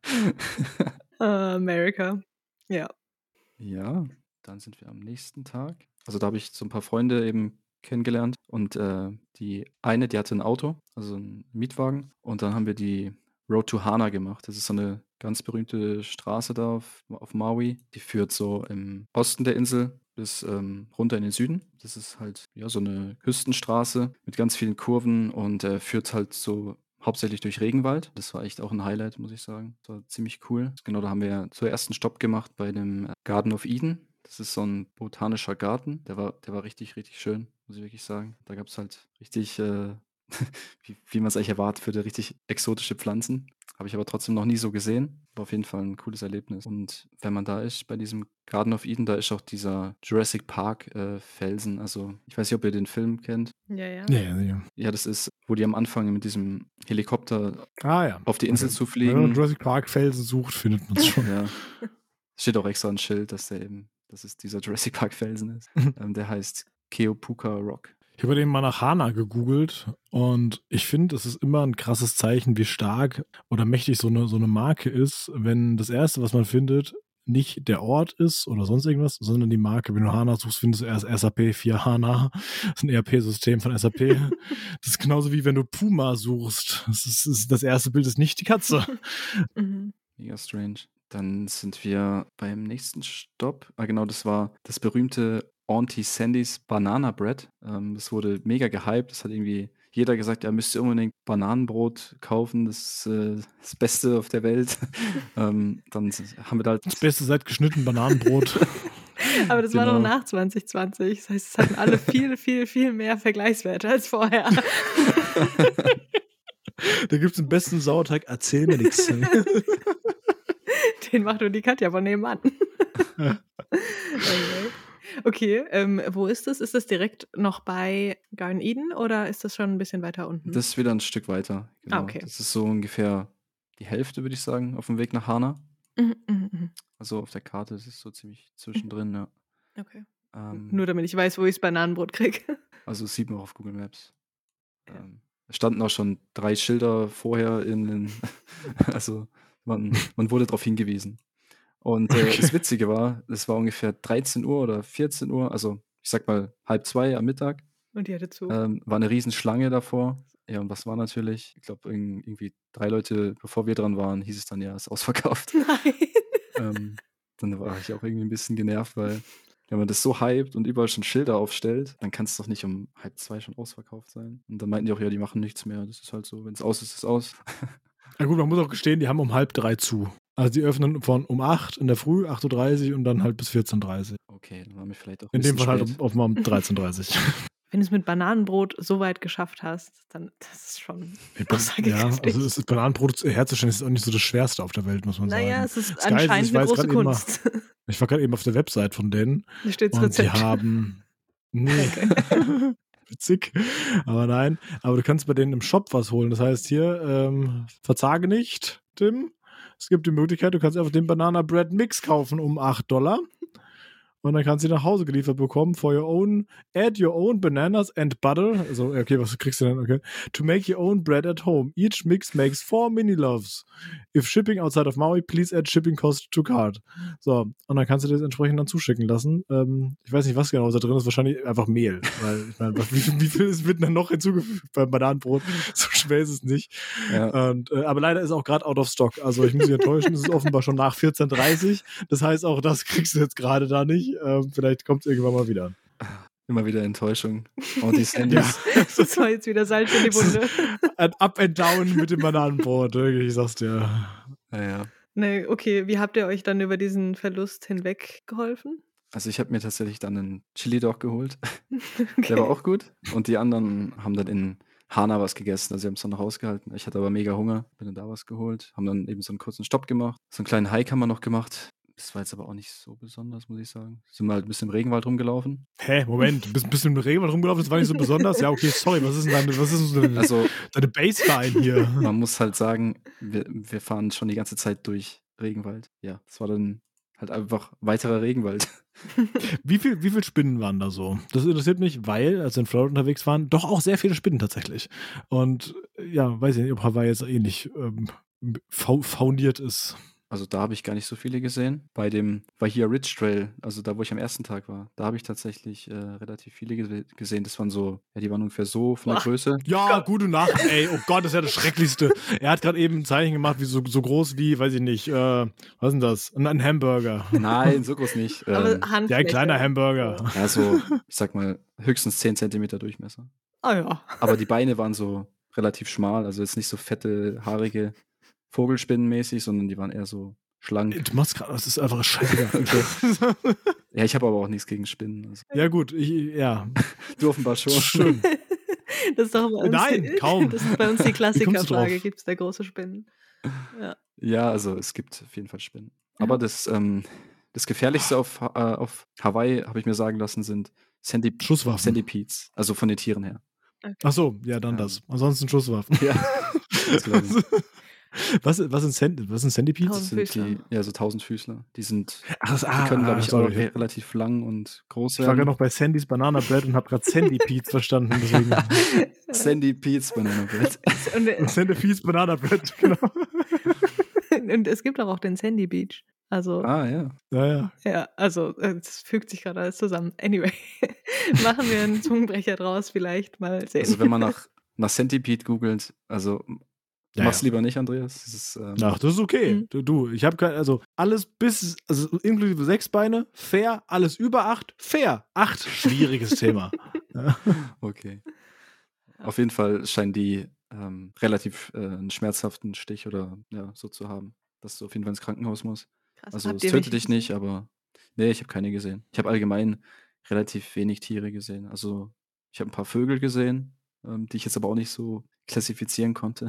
America. Ja. Ja, dann sind wir am nächsten Tag. Also da habe ich so ein paar Freunde eben kennengelernt und die eine, die hatte ein Auto, also einen Mietwagen und dann haben wir die Road to Hana gemacht. Das ist so eine ganz berühmte Straße da auf Maui. Die führt so im Osten der Insel bis runter in den Süden. Das ist halt ja so eine Küstenstraße mit ganz vielen Kurven und führt halt so hauptsächlich durch Regenwald. Das war echt auch ein Highlight, muss ich sagen. Das war ziemlich cool. Genau, da haben wir zuerst einen Stopp gemacht bei dem Garden of Eden. Das ist so ein botanischer Garten. Der war richtig, richtig schön, muss ich wirklich sagen. Da gab es halt richtig, wie man es eigentlich erwartet, für richtig exotische Pflanzen. Habe ich aber trotzdem noch nie so gesehen. War auf jeden Fall ein cooles Erlebnis. Und wenn man da ist, bei diesem Garden of Eden, da ist auch dieser Jurassic Park Felsen. Also ich weiß nicht, ob ihr den Film kennt. Ja, ja. Ja. Ja, das ist, wo die am Anfang mit diesem Helikopter Ja. auf die Insel zu Wenn man fliegen. Jurassic Park Felsen sucht, findet man es schon. Ja. Steht auch extra ein Schild, dass es dieser Jurassic Park Felsen ist. Der heißt Keopuka Rock. Ich habe den mal nach Hana gegoogelt und ich finde, es ist immer ein krasses Zeichen, wie stark oder mächtig so eine Marke ist, wenn das Erste, was man findet, nicht der Ort ist oder sonst irgendwas, sondern die Marke. Wenn du Hana suchst, findest du erst SAP 4 Hana. Das ist ein ERP-System von SAP. Das ist genauso wie wenn du Puma suchst. Das erste Bild ist nicht die Katze. Mega strange. Dann sind wir beim nächsten Stopp. Genau, das war das berühmte Auntie Sandys Banana Bread. Das wurde mega gehypt. Das hat irgendwie jeder gesagt, ja, müsst ihr unbedingt Bananenbrot kaufen. Das ist das Beste auf der Welt. Dann haben wir da halt Das Beste seit geschnitten Bananenbrot. Aber das war noch nach 2020. Das heißt, es hatten alle viel, viel, viel mehr Vergleichswerte als vorher. Da gibt es den besten Sauerteig. Erzähl mir nichts. Den macht nur die Katja von nebenan. Okay, wo ist das? Ist das direkt noch bei Garden Eden oder ist das schon ein bisschen weiter unten? Das ist wieder ein Stück weiter. Genau. Okay. Das ist so ungefähr die Hälfte, würde ich sagen, auf dem Weg nach Hana. Also auf der Karte ist es so ziemlich zwischendrin, ja. Okay. Nur damit ich weiß, wo ich das Bananenbrot kriege. Also das sieht man auch auf Google Maps. Es standen auch schon 3 Schilder vorher also man wurde darauf hingewiesen. Und das Witzige war, es war ungefähr 13 Uhr oder 14 Uhr, also ich sag mal 1:30 am Mittag. Und die hatte zu. War eine Riesenschlange davor. Ja, und was war natürlich? Ich glaube, irgendwie 3 Leute, bevor wir dran waren, hieß es dann, ja, ist ausverkauft. Nein. Dann war ich auch irgendwie ein bisschen genervt, weil wenn man das so hypt und überall schon Schilder aufstellt, dann kann es doch nicht um 1:30 schon ausverkauft sein. Und dann meinten die auch, ja, die machen nichts mehr. Das ist halt so, wenn es aus ist, ist es aus. Ja gut, man muss auch gestehen, die haben um 2:30 zu. Also die öffnen von um 8 in der Früh, 8:30 Uhr und dann halt bis 14:30 Uhr. Okay, dann waren wir vielleicht auch In dem Fall spät. halt um 13:30 Uhr. wenn du es mit Bananenbrot so weit geschafft hast, dann das ist schon Ja, aussagekräftig. also das Bananenbrot herzustellen ist auch nicht so das Schwerste auf der Welt, muss man Naja, sagen. es ist Das Geile ist, anscheinend ich war eine jetzt große gerade eben Kunst. ich war gerade eben auf der Website von denen Da steht das und die Rezept. haben nee, witzig, aber nein, aber du kannst bei denen im Shop was holen. Das heißt hier, verzage nicht, Tim. Es gibt die Möglichkeit, du kannst einfach den Banana Bread Mix kaufen um $8. Und dann kannst du die nach Hause geliefert bekommen for your own, add your own bananas and butter. Also, okay, was kriegst du denn? Okay. To make your own bread at home. Each mix makes 4 mini loaves. If shipping outside of Maui, please add shipping cost to cart. So, und dann kannst du das entsprechend dann zuschicken lassen. Ich weiß nicht, was genau da drin ist. Wahrscheinlich einfach Mehl. Weil, ich meine, wie viel wird dann noch hinzugefügt beim Bananenbrot? So schwer ist es nicht. Ja. Und, aber leider ist auch gerade out of stock. Also, ich muss dich enttäuschen, es ist offenbar schon nach 14:30. Das heißt, auch das kriegst du jetzt gerade da nicht. Vielleicht kommt es irgendwann mal wieder. Immer wieder Enttäuschung. Und die Sandys. Das war jetzt wieder Salz in die Wunde. Ein Up and Down mit dem Bananenbrot, wirklich, ich sag's dir. Ja. Nee, okay, wie habt ihr euch dann über diesen Verlust hinweg geholfen? Also ich habe mir tatsächlich dann einen Chili Dog geholt. Okay. Der war auch gut. Und die anderen haben dann in Hana was gegessen. Also sie haben es dann noch rausgehalten. Ich hatte aber mega Hunger, bin dann da was geholt. Haben dann eben so einen kurzen Stopp gemacht. So einen kleinen Hike haben wir noch gemacht. Das war jetzt aber auch nicht so besonders, muss ich sagen. Sind wir halt ein bisschen im Regenwald rumgelaufen. Hä, Moment, du bist ein bisschen im Regenwald rumgelaufen, das war nicht so besonders? Ja, okay, sorry, was ist denn Also deine Baseline hier? man muss halt sagen, wir fahren schon die ganze Zeit durch Regenwald. Ja, das war dann halt einfach weiterer Regenwald. Wie viel Spinnen waren da so? Das interessiert mich, weil, als wir in Florida unterwegs waren, doch auch sehr viele Spinnen tatsächlich. Und ja, weiß ich nicht, ob Hawaii jetzt ähnlich fauniert ist. Also da habe ich gar nicht so viele gesehen. Bei dem Bahia Ridge Trail, also da, wo ich am ersten Tag war, da habe ich tatsächlich relativ viele gesehen. Das waren so, ja, die waren ungefähr so von der Boah. Größe. Ja, gute Nacht, ey. Oh Gott, das ist ja das Schrecklichste. Er hat gerade eben ein Zeichen gemacht, wie so groß wie, weiß ich nicht, was ist denn das? Ein Hamburger. Nein, so groß nicht. Aber Ja, ein Handfläche. kleiner Hamburger. Ja, so, ich sag mal, höchstens 10 Zentimeter Durchmesser. Ah ja. Aber die Beine waren so relativ schmal, also jetzt nicht so fette, haarige Vogelspinnenmäßig, sondern die waren eher so schlank. Du machst gerade, das ist einfach scheißegal. Okay. Ja, ich habe aber auch nichts gegen Spinnen. Also. Ja, gut, ja. Du offenbar schon. Schön. Das ist doch bei uns Nein, kaum. Das ist bei uns die Wie kommst du Klassikerfrage. drauf? Gibt es da große Spinnen? Ja. Ja, also es gibt auf jeden Fall Spinnen. Aber das Gefährlichste auf Hawaii, habe ich mir sagen lassen, sind Schusswaffen. Centipedes, also von den Tieren her. Okay. Ach so, ja, dann das. Ansonsten Schusswaffen. Ja. Was sind Centipedes? Das sind Tausendfüßler. so Tausendfüßler. Die Die können, glaube ich, auch relativ lang und groß Ich war gerade werden. noch bei Sandy's Banana Bread und habe gerade Centipedes verstanden. Deswegen. Centipedes Banana Bread. Centipedes Banana Bread, genau. Und es gibt auch den Sandy Beach. Also, Ah, ja. Ja. ja, also, es fügt sich gerade alles zusammen. Anyway, machen wir einen Zungenbrecher draus, vielleicht mal sehen. Also wenn man nach Centipede googelt, also mach's lieber nicht, Andreas. Das ist, Ach, das ist okay. Mhm. Du, ich habe also alles also inklusive 6 Beine, fair, alles über 8, fair. 8, schwieriges Thema. Ja. Okay. Auf jeden Fall scheinen die relativ einen schmerzhaften Stich oder ja, so zu haben, dass du auf jeden Fall ins Krankenhaus musst. Krass. Also Habt es ihr tötet welche dich nicht, aber nee, ich habe keine gesehen. Ich habe allgemein relativ wenig Tiere gesehen. Also ich habe ein paar Vögel gesehen, die ich jetzt aber auch nicht so klassifizieren konnte.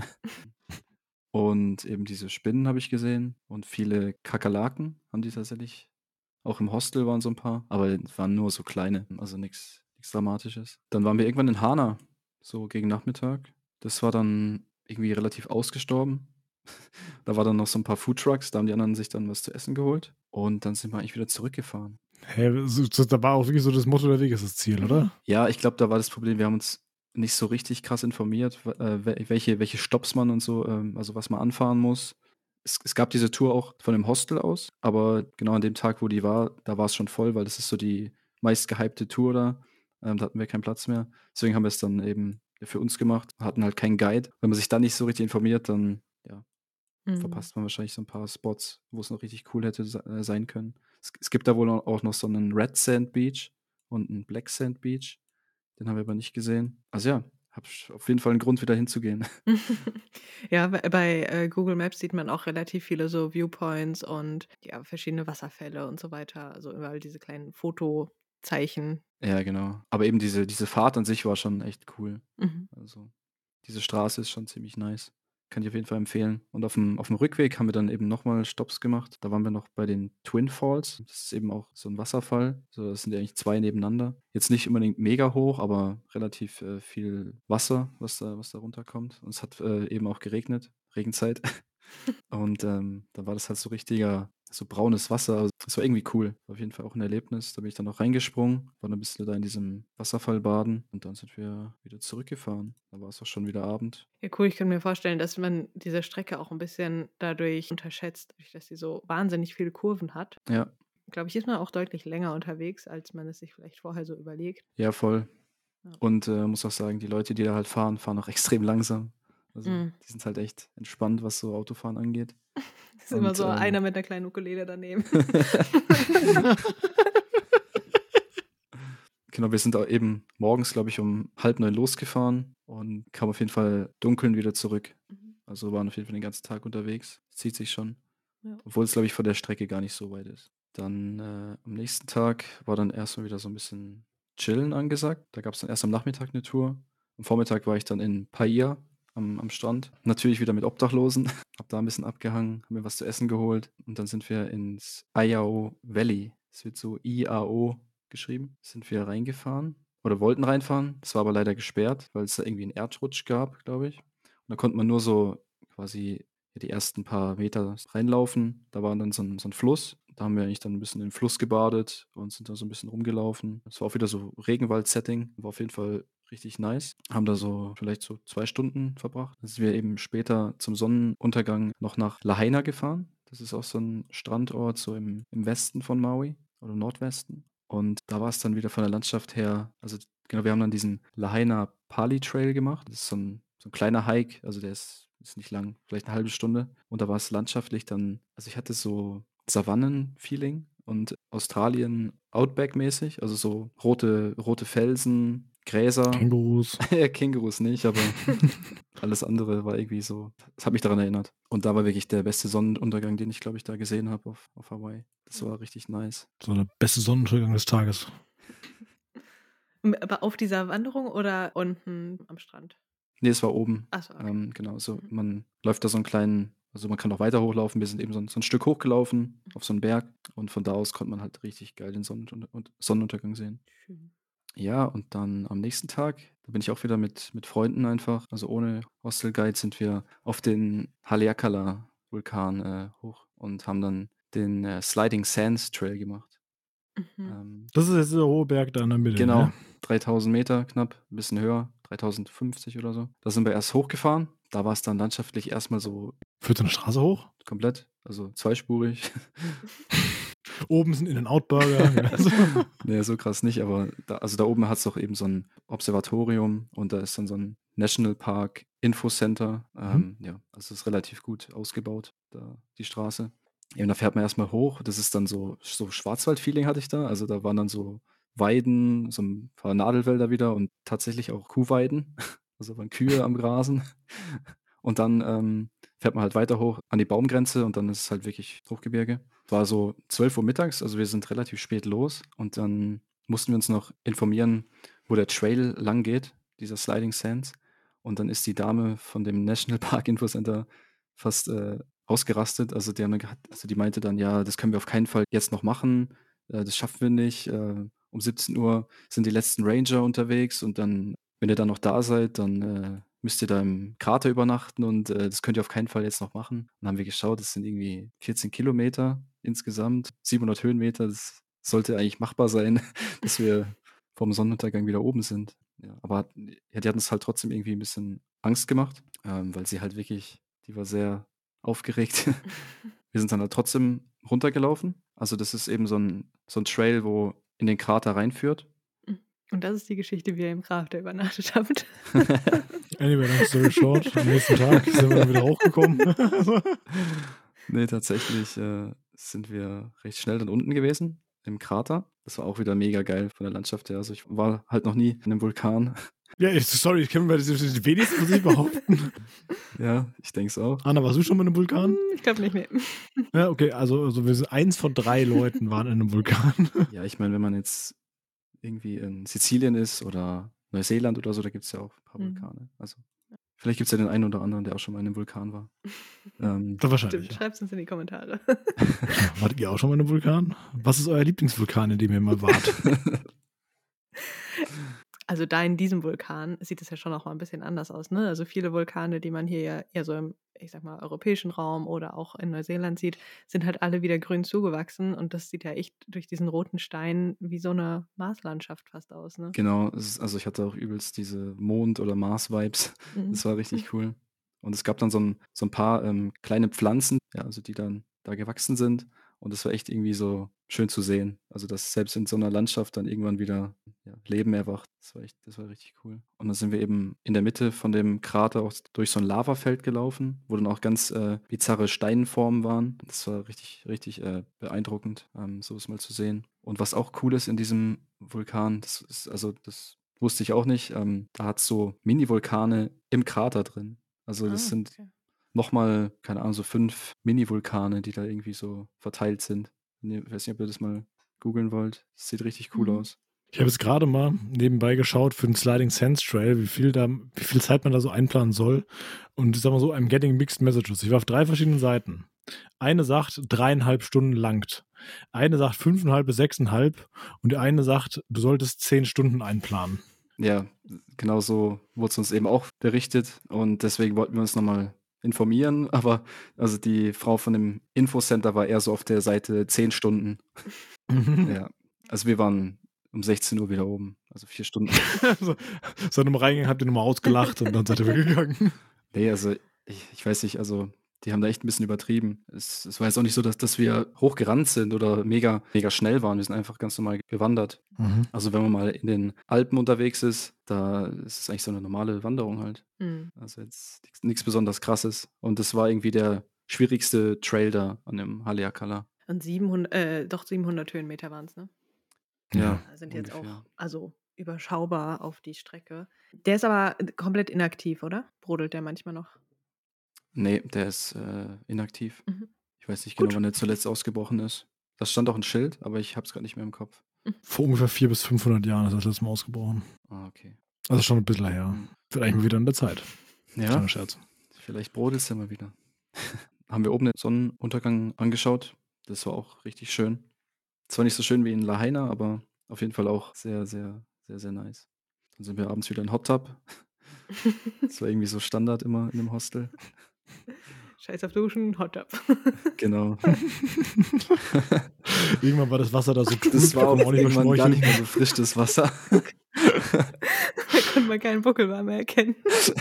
Und eben diese Spinnen habe ich gesehen und viele Kakerlaken haben die tatsächlich. Auch im Hostel waren so ein paar, aber es waren nur so kleine, also nichts Dramatisches. Dann waren wir irgendwann in Hana, so gegen Nachmittag. Das war dann irgendwie relativ ausgestorben. Da war dann noch so ein paar Foodtrucks, da haben die anderen sich dann was zu essen geholt. Und dann sind wir eigentlich wieder zurückgefahren. Hey, da war auch wirklich so das Motto, der Weg ist das Ziel, oder? Ja, ich glaube, da war das Problem, wir haben uns nicht so richtig krass informiert, welche Stopps man und so, also was man anfahren muss. Es gab diese Tour auch von dem Hostel aus, aber genau an dem Tag, wo die war, da war es schon voll, weil das ist so die meist gehypte Tour da. Da hatten wir keinen Platz mehr. Deswegen haben wir es dann eben für uns gemacht, hatten halt keinen Guide. Wenn man sich dann nicht so richtig informiert, dann ja, verpasst man wahrscheinlich so ein paar Spots, wo es noch richtig cool hätte sein können. Es gibt da wohl auch noch so einen Red Sand Beach und einen Black Sand Beach. Den haben wir aber nicht gesehen. Also ja, habe auf jeden Fall einen Grund, wieder hinzugehen. Ja, bei Google Maps sieht man auch relativ viele so Viewpoints und ja, verschiedene Wasserfälle und so weiter. Also überall diese kleinen Zeichen. Ja, genau. Aber eben diese Fahrt an sich war schon echt cool. Mhm. Also, diese Straße ist schon ziemlich nice. Kann ich auf jeden Fall empfehlen. Und auf dem Rückweg haben wir dann eben nochmal Stopps gemacht. Da waren wir noch bei den Twin Falls. Das ist eben auch so ein Wasserfall. So, das sind ja eigentlich 2 nebeneinander. Jetzt nicht unbedingt mega hoch, aber relativ viel Wasser, was da runterkommt. Und es hat eben auch geregnet. Regenzeit. Und da war das halt so richtiger, so braunes Wasser. Also, das war irgendwie cool. War auf jeden Fall auch ein Erlebnis. Da bin ich dann auch reingesprungen, war dann ein bisschen da in diesem Wasserfall baden und dann sind wir wieder zurückgefahren. Da war es auch schon wieder Abend. Ja, cool. Ich kann mir vorstellen, dass man diese Strecke auch ein bisschen dadurch unterschätzt, dadurch, dass sie so wahnsinnig viele Kurven hat. Ja, Glaube ich, ist man auch deutlich länger unterwegs, als man es sich vielleicht vorher so überlegt. ja, voll. Ja. Und muss auch sagen, die Leute, die da halt fahren, fahren auch extrem langsam. Also, Mhm. die sind halt echt entspannt, was so Autofahren angeht. Es ist immer Und so einer mit einer kleinen Ukulele daneben. genau, wir sind da eben morgens, glaube ich, um 8:30 losgefahren und kamen auf jeden Fall dunkeln wieder zurück. Mhm. Also waren auf jeden Fall den ganzen Tag unterwegs. Zieht sich schon. Ja. Obwohl es, glaube ich, von der Strecke gar nicht so weit ist. Dann am nächsten Tag war dann erstmal wieder so ein bisschen Chillen angesagt. Da gab es dann erst am Nachmittag eine Tour. Am Vormittag war ich dann in Paia am Strand. Natürlich wieder mit Obdachlosen. Hab da ein bisschen abgehangen, hab mir was zu essen geholt. Und dann sind wir ins Iao Valley. Es wird so IAO geschrieben. Sind wir reingefahren oder wollten reinfahren. Das war aber leider gesperrt, weil es da irgendwie einen Erdrutsch gab, glaube ich. Und da konnte man nur so quasi die ersten paar Meter reinlaufen. Da war dann so ein Fluss. Da haben wir eigentlich dann ein bisschen im Fluss gebadet und sind da so ein bisschen rumgelaufen. Es war auch wieder so Regenwald-Setting. War auf jeden Fall richtig nice. Haben da so vielleicht so 2 Stunden verbracht. Dann sind wir eben später zum Sonnenuntergang noch nach Lahaina gefahren. Das ist auch so ein Strandort so im Westen von Maui oder im Nordwesten. Und da war es dann wieder von der Landschaft her, also genau, wir haben dann diesen Lahaina Pali Trail gemacht. Das ist so ein kleiner Hike, also der ist nicht lang, vielleicht eine halbe Stunde. Und da war es landschaftlich dann, also ich hatte so Savannen-Feeling und Australien Outback-mäßig, also so rote Felsen, Gräser. Kängurus. Ja, Kängurus nicht, aber alles andere war irgendwie so, das hat mich daran erinnert. Und da war wirklich der beste Sonnenuntergang, den ich, glaube ich, da gesehen habe auf Hawaii. Das war richtig nice. So der beste Sonnenuntergang des Tages. Aber auf dieser Wanderung oder unten am Strand? Nee, es war oben. Achso, okay. Genau, so Mhm. man läuft da so einen kleinen, also man kann auch weiter hochlaufen. Wir sind eben so ein Stück hochgelaufen auf so einen Berg und von da aus konnte man halt richtig geil den Sonnenuntergang sehen. Schön. Ja, und dann am nächsten Tag, da bin ich auch wieder mit Freunden einfach, also ohne Hostelguide, sind wir auf den Haleakala-Vulkan hoch und haben dann den Sliding Sands Trail gemacht. Mhm. Das ist jetzt der hohe Berg da in der Mitte. Genau, Ne? 3000 Meter knapp, ein bisschen höher, 3050 oder so. Da sind wir erst hochgefahren. Da war es dann landschaftlich erstmal so Führt so eine Straße hoch? komplett, also zweispurig. Oben sind In-N-Out-Burger. Also, Nee, so krass nicht, aber da oben hat es doch eben so ein Observatorium und da ist dann so ein Nationalpark Infocenter. Ja, also es ist relativ gut ausgebaut, da die Straße. Eben, da fährt man erstmal hoch. Das ist dann so Schwarzwald-Feeling hatte ich da. Also da waren dann so Weiden, so ein paar Nadelwälder wieder und tatsächlich auch Kuhweiden. Also waren Kühe am Grasen. Und dann fährt man halt weiter hoch an die Baumgrenze und dann ist es halt wirklich Hochgebirge. War so 12 Uhr mittags, also wir sind relativ spät los und dann mussten wir uns noch informieren, wo der Trail lang geht, dieser Sliding Sands. Und dann ist die Dame von dem National Park Info Center fast ausgerastet. Also die meinte dann, ja, das können wir auf keinen Fall jetzt noch machen. Das schaffen wir nicht. Um 17 Uhr sind die letzten Ranger unterwegs und dann, wenn ihr dann noch da seid, dann müsst ihr da im Krater übernachten und das könnt ihr auf keinen Fall jetzt noch machen. Dann haben wir geschaut, das sind irgendwie 14 Kilometer insgesamt, 700 Höhenmeter. Das sollte eigentlich machbar sein, dass wir vom Sonnenuntergang wieder oben sind. Ja, aber ja, die hat uns halt trotzdem irgendwie ein bisschen Angst gemacht, weil sie halt wirklich, die war sehr aufgeregt. Wir sind dann halt trotzdem runtergelaufen. Also das ist eben so ein Trail, wo in den Krater reinführt. Und das ist die Geschichte, wie ihr im Krater übernachtet habt. anyway, long story short. Am nächsten Tag sind wir dann wieder hochgekommen. Nee, tatsächlich sind wir recht schnell dann unten gewesen, im Krater. Das war auch wieder mega geil von der Landschaft her. Also ich war halt noch nie in einem Vulkan. Ja, sorry, ich kann mir das wenigstens von sich behaupten. Ja, ich denke es auch. Anna, warst du schon mal in einem Vulkan? Ich glaube nicht mehr. Ja, okay, also wir sind 1 von 3 Leuten waren in einem Vulkan. Ja, ich meine, wenn man jetzt irgendwie in Sizilien ist oder Neuseeland oder so, da gibt es ja auch ein paar Vulkane. Also vielleicht gibt es ja den einen oder anderen, der auch schon mal in einem Vulkan war. Das wahrscheinlich. Stimmt, schreibt es uns in die Kommentare. Wartet ihr auch schon mal in einem Vulkan? Was ist euer Lieblingsvulkan, in dem ihr mal wart? Also da in diesem Vulkan sieht es ja schon auch mal ein bisschen anders aus, ne? Also viele Vulkane, die man hier ja eher so im, ich sag mal, europäischen Raum oder auch in Neuseeland sieht, sind halt alle wieder grün zugewachsen und das sieht ja echt durch diesen roten Stein wie so eine Marslandschaft fast aus, ne? Genau, also ich hatte auch übelst diese Mond- oder Mars-Vibes. Das war richtig cool. Und es gab dann so ein paar kleine Pflanzen, ja, also die dann da gewachsen sind. Und das war echt irgendwie so schön zu sehen. Also, dass selbst in so einer Landschaft dann irgendwann wieder Leben erwacht. Das war richtig cool. Und dann sind wir eben in der Mitte von dem Krater auch durch so ein Lavafeld gelaufen, wo dann auch ganz bizarre Steinformen waren. Das war richtig, richtig beeindruckend, sowas mal zu sehen. Und was auch cool ist in diesem Vulkan, das wusste ich auch nicht, da hat es so Mini-Vulkane im Krater drin. Also das sind Okay. nochmal, keine Ahnung, so 5 Mini-Vulkane, die da irgendwie so verteilt sind. Ich weiß nicht, ob ihr das mal googeln wollt. Das sieht richtig cool aus. Ich habe jetzt gerade mal nebenbei geschaut für den Sliding Sands Trail, wie viel Zeit man da so einplanen soll. Und ich sag mal so, I'm getting mixed messages. Ich war auf 3 verschiedenen Seiten. Eine sagt, 3,5 Stunden langt. Eine sagt 5,5 bis 6,5. Und die eine sagt, du solltest 10 Stunden einplanen. Ja, genau so wurde es uns eben auch berichtet. Und deswegen wollten wir uns nochmal informieren. Aber also die Frau von dem Infocenter war eher so auf der Seite 10 Stunden. Ja, also wir waren um 16 Uhr wieder oben. Also 4 Stunden. So einem Reingang habt ihr nochmal ausgelacht und dann seid ihr weggegangen. Nee, also ich weiß nicht, also die haben da echt ein bisschen übertrieben. Es war jetzt auch nicht so, dass wir hochgerannt sind oder mega, mega schnell waren. Wir sind einfach ganz normal gewandert. Also wenn man mal in den Alpen unterwegs ist, da ist es eigentlich so eine normale Wanderung halt. Also jetzt nichts besonders Krasses. Und das war irgendwie der schwierigste Trail da an dem Haleakala. Und 700 Höhenmeter waren es, ne? Ja, Sind jetzt ungefähr. auch, also überschaubar auf die Strecke. Der ist aber komplett inaktiv, oder? Brodelt der manchmal noch? Nee, der ist inaktiv. Ich weiß nicht Gut. genau, wann er zuletzt ausgebrochen ist. Das stand auch ein Schild, aber ich habe es gerade nicht mehr im Kopf. Vor ungefähr 400 bis 500 Jahren ist das letzte Mal ausgebrochen. Ah, okay. Also schon ein bisschen her. Wird eigentlich mal wieder an der Zeit. Ja, Kleiner Scherz. vielleicht brodelt es ja mal wieder. Haben wir oben den Sonnenuntergang angeschaut. Das war auch richtig schön. Zwar nicht so schön wie in Lahaina, aber auf jeden Fall auch sehr, sehr, sehr, sehr nice. Dann sind wir abends wieder in Hot Tub. Das war irgendwie so Standard immer in dem Hostel. Scheiß auf Duschen, Hot Tub. Genau. Irgendwann war das Wasser da so trüb, Das war da auch konnte man nicht mehr irgendwann gar schnorcheln. nicht mehr so frisch, das Wasser. Da konnte man keinen Buckelwal mehr erkennen.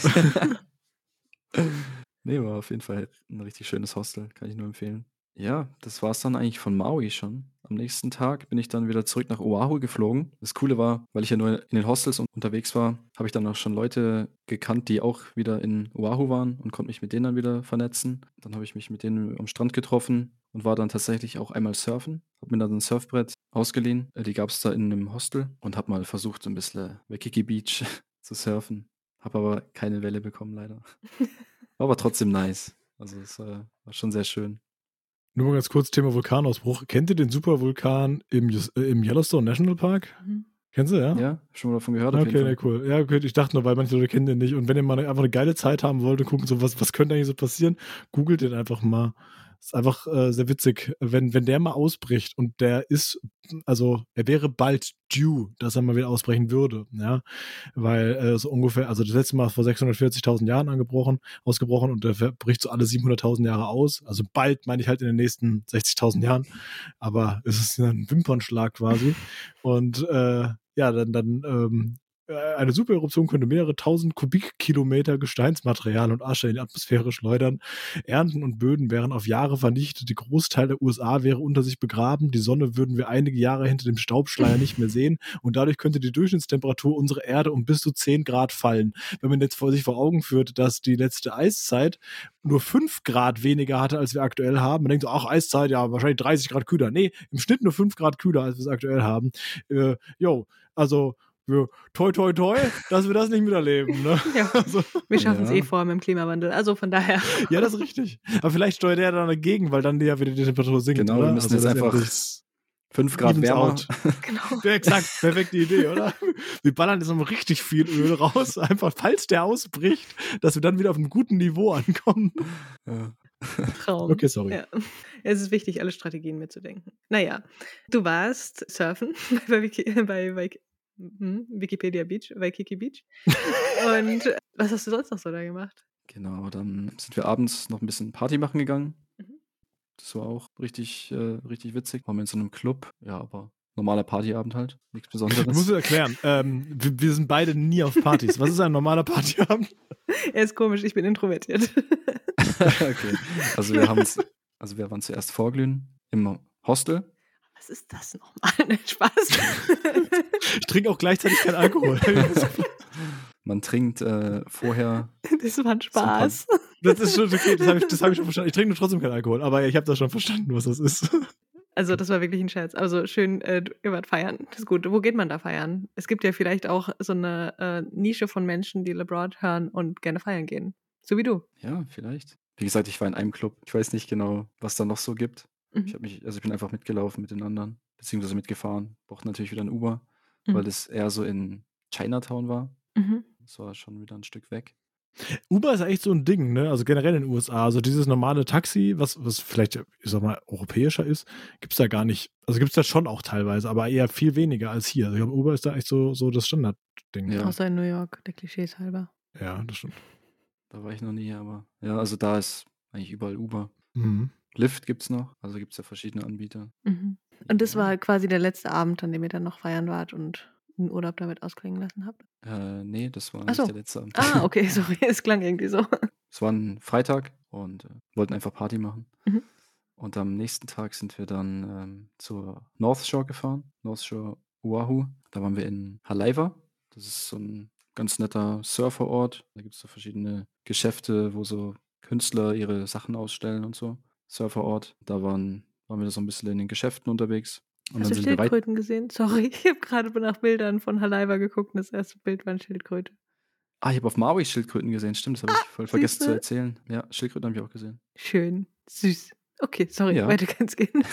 Nee, war auf jeden Fall ein richtig schönes Hostel, kann ich nur empfehlen. Ja, das war es dann eigentlich von Maui schon. Am nächsten Tag bin ich dann wieder zurück nach Oahu geflogen. Das Coole war, weil ich ja nur in den Hostels unterwegs war, habe ich dann auch schon Leute gekannt, die auch wieder in Oahu waren und konnte mich mit denen dann wieder vernetzen. Dann habe ich mich mit denen am Strand getroffen und war dann tatsächlich auch einmal surfen. Habe mir dann ein Surfbrett ausgeliehen. Die gab es da in einem Hostel und habe mal versucht, so ein bisschen Waikiki Beach zu surfen. Habe aber keine Welle bekommen, leider. War aber trotzdem nice. Also es war schon sehr schön. Nur mal ganz kurz, Thema Vulkanausbruch. Kennt ihr den Supervulkan im Yellowstone National Park? Kennst du, ja? Ja, schon mal davon gehört auf jeden Okay, Fall. nee, cool. Ja, okay, ich dachte nur, weil manche Leute kennen den nicht. Und wenn ihr mal einfach eine geile Zeit haben wollt und gucken, so, was könnte eigentlich so passieren, googelt den einfach mal. Ist einfach sehr witzig, wenn der mal ausbricht und er wäre bald due, dass er mal wieder ausbrechen würde, ja, weil so ungefähr, also das letzte Mal vor 640.000 Jahren ausgebrochen und der bricht so alle 700.000 Jahre aus, also bald meine ich halt in den nächsten 60.000 Jahren, aber es ist ein Wimpernschlag quasi und dann eine Supereruption könnte mehrere 1000 Kubikkilometer Gesteinsmaterial und Asche in die Atmosphäre schleudern. Ernten und Böden wären auf Jahre vernichtet. Der Großteil der USA wäre unter sich begraben. Die Sonne würden wir einige Jahre hinter dem Staubschleier nicht mehr sehen. Und dadurch könnte die Durchschnittstemperatur unserer Erde um bis zu 10 Grad fallen. Wenn man jetzt sich vor Augen führt, dass die letzte Eiszeit nur 5 Grad weniger hatte, als wir aktuell haben. Man denkt so, ach, Eiszeit, ja, wahrscheinlich 30 Grad kühler. Nee, im Schnitt nur 5 Grad kühler, als wir es aktuell haben. Also toi, toi, toi, dass wir das nicht miterleben. Ne? Ja, Also, wir schaffen es Ja. vor mit dem Klimawandel. Also von daher. ja, das ist richtig. Aber vielleicht steuert er dann dagegen, weil dann ja wieder die Temperatur sinkt. Genau, oder? wir müssen Also jetzt einfach letztendlich- 5 Grad Evens wärmer. out. Genau. Ja, exakt, perfekte Idee, oder? Wir ballern jetzt nochmal richtig viel Öl raus, einfach falls der ausbricht, dass wir dann wieder auf einem guten Niveau ankommen. Ja. Traum. Okay, sorry. Ja. Es ist wichtig, alle Strategien mitzudenken. Naja, du warst surfen bei Wikipedia Beach, Waikiki Beach. Und was hast du sonst noch so da gemacht? Genau, dann sind wir abends noch ein bisschen Party machen gegangen. Mhm. Das war auch richtig witzig. Waren wir in so einem Club. Ja, aber normaler Partyabend halt. Nichts Du musst Besonderes. es erklären. Wir sind beide nie auf Partys. Was ist ein normaler Partyabend? Er ist komisch, ich bin introvertiert. Okay. Also wir waren zuerst vorglühen im Hostel. Was ist das nochmal? Spaß. Ich trinke auch gleichzeitig keinen Alkohol. Man trinkt vorher Das war ein Spaß. Das ist schon okay, das hab ich schon verstanden. Ich trinke nur trotzdem keinen Alkohol, aber ich habe das schon verstanden, was das ist. Also das war wirklich ein Scherz. Also schön, ihr wart feiern. Das ist gut. Wo geht man da feiern? Es gibt ja vielleicht auch so eine Nische von Menschen, die LeBron hören und gerne feiern gehen. So wie du. Ja, vielleicht. Wie gesagt, ich war in einem Club. Ich weiß nicht genau, was da noch so gibt. Mhm. Ich bin einfach mitgelaufen mit den anderen, beziehungsweise mitgefahren. Brauchte natürlich wieder ein Uber, Mhm. weil das eher so in Chinatown war. Mhm. Das war schon wieder ein Stück weg. Uber ist ja echt so ein Ding, ne? Also generell in den USA. Also dieses normale Taxi, was vielleicht, ich sag mal, europäischer ist, gibt's da gar nicht. Also gibt's da schon auch teilweise, aber eher viel weniger als hier. Also ich glaube, Uber ist da echt so das Standardding. Ja. Außer in New York, der Klischees halber. Ja, das stimmt. Da war ich noch nie, aber ja, also da ist eigentlich überall Uber. Mhm. Lyft gibt's noch, also gibt's ja verschiedene Anbieter. Mhm. Und das Ja. war quasi der letzte Abend, an dem ihr dann noch feiern wart und den Urlaub damit ausklingen lassen habt? Nee, das war Ach nicht so. der letzte Abend. Ah, okay, sorry. Es klang irgendwie so. Es war ein Freitag und wollten einfach Party machen. Mhm. Und am nächsten Tag sind wir dann zur North Shore gefahren, North Shore Oahu. Da waren wir in Haleiwa. Das ist so ein ganz netter Surferort. Da gibt es so verschiedene Geschäfte, wo so Künstler ihre Sachen ausstellen und so. Surferort. Da waren wir so ein bisschen in den Geschäften unterwegs. Und Hast dann du sind wir weit. Schildkröten gesehen? Sorry, ich habe gerade nach Bildern von Haleiwa geguckt und das erste Bild war eine Schildkröte. Ich habe auf Maui Schildkröten gesehen. Stimmt, das habe ich voll vergessen zu siehste? erzählen. Ja, Schildkröten habe ich auch gesehen. Schön, süß. Okay, sorry, Ja. weiter kann's gehen.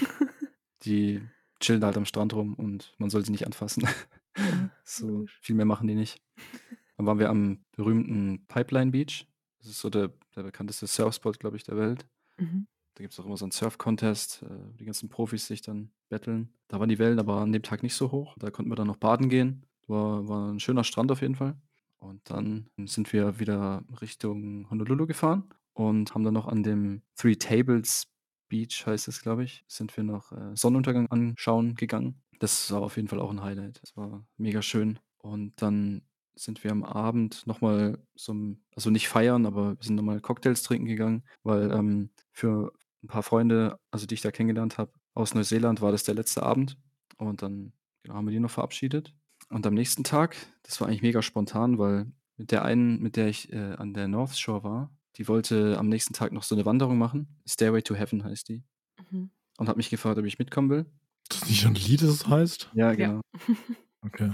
Die chillen halt am Strand rum und man soll sie nicht anfassen. Ja, So logisch. viel mehr machen die nicht. Dann waren wir am berühmten Pipeline Beach. Das ist so der bekannteste Surfspot, glaube ich, der Welt. Mhm. Da gibt es auch immer so einen Surf-Contest, wo die ganzen Profis sich dann battlen. Da waren die Wellen aber an dem Tag nicht so hoch. Da konnten wir dann noch baden gehen. War ein schöner Strand auf jeden Fall. Und dann sind wir wieder Richtung Honolulu gefahren und haben dann noch an dem Three Tables Beach, heißt es, glaube ich, sind wir noch Sonnenuntergang anschauen gegangen. Das war auf jeden Fall auch ein Highlight. Das war mega schön. Und dann sind wir am Abend nochmal also nicht feiern, aber wir sind nochmal Cocktails trinken gegangen, weil für ein paar Freunde, also die ich da kennengelernt habe, aus Neuseeland war das der letzte Abend. Und dann haben wir die noch verabschiedet. Und am nächsten Tag, das war eigentlich mega spontan, weil mit der einen, mit der ich an der North Shore war, die wollte am nächsten Tag noch so eine Wanderung machen. Stairway to Heaven heißt die. Mhm. Und hat mich gefragt, ob ich mitkommen will. Ist das nicht ein Lied, das es heißt? Ja, Ja. genau. Okay.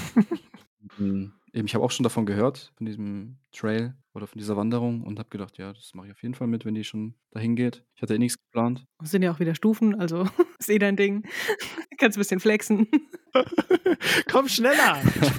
Eben, ich habe auch schon davon gehört, von diesem Trail oder von dieser Wanderung und habe gedacht, ja, das mache ich auf jeden Fall mit, wenn die schon dahin geht. Ich hatte eh nichts geplant. Es sind ja auch wieder Stufen, also ist eh dein Ding. Kannst ein bisschen flexen. Komm schneller!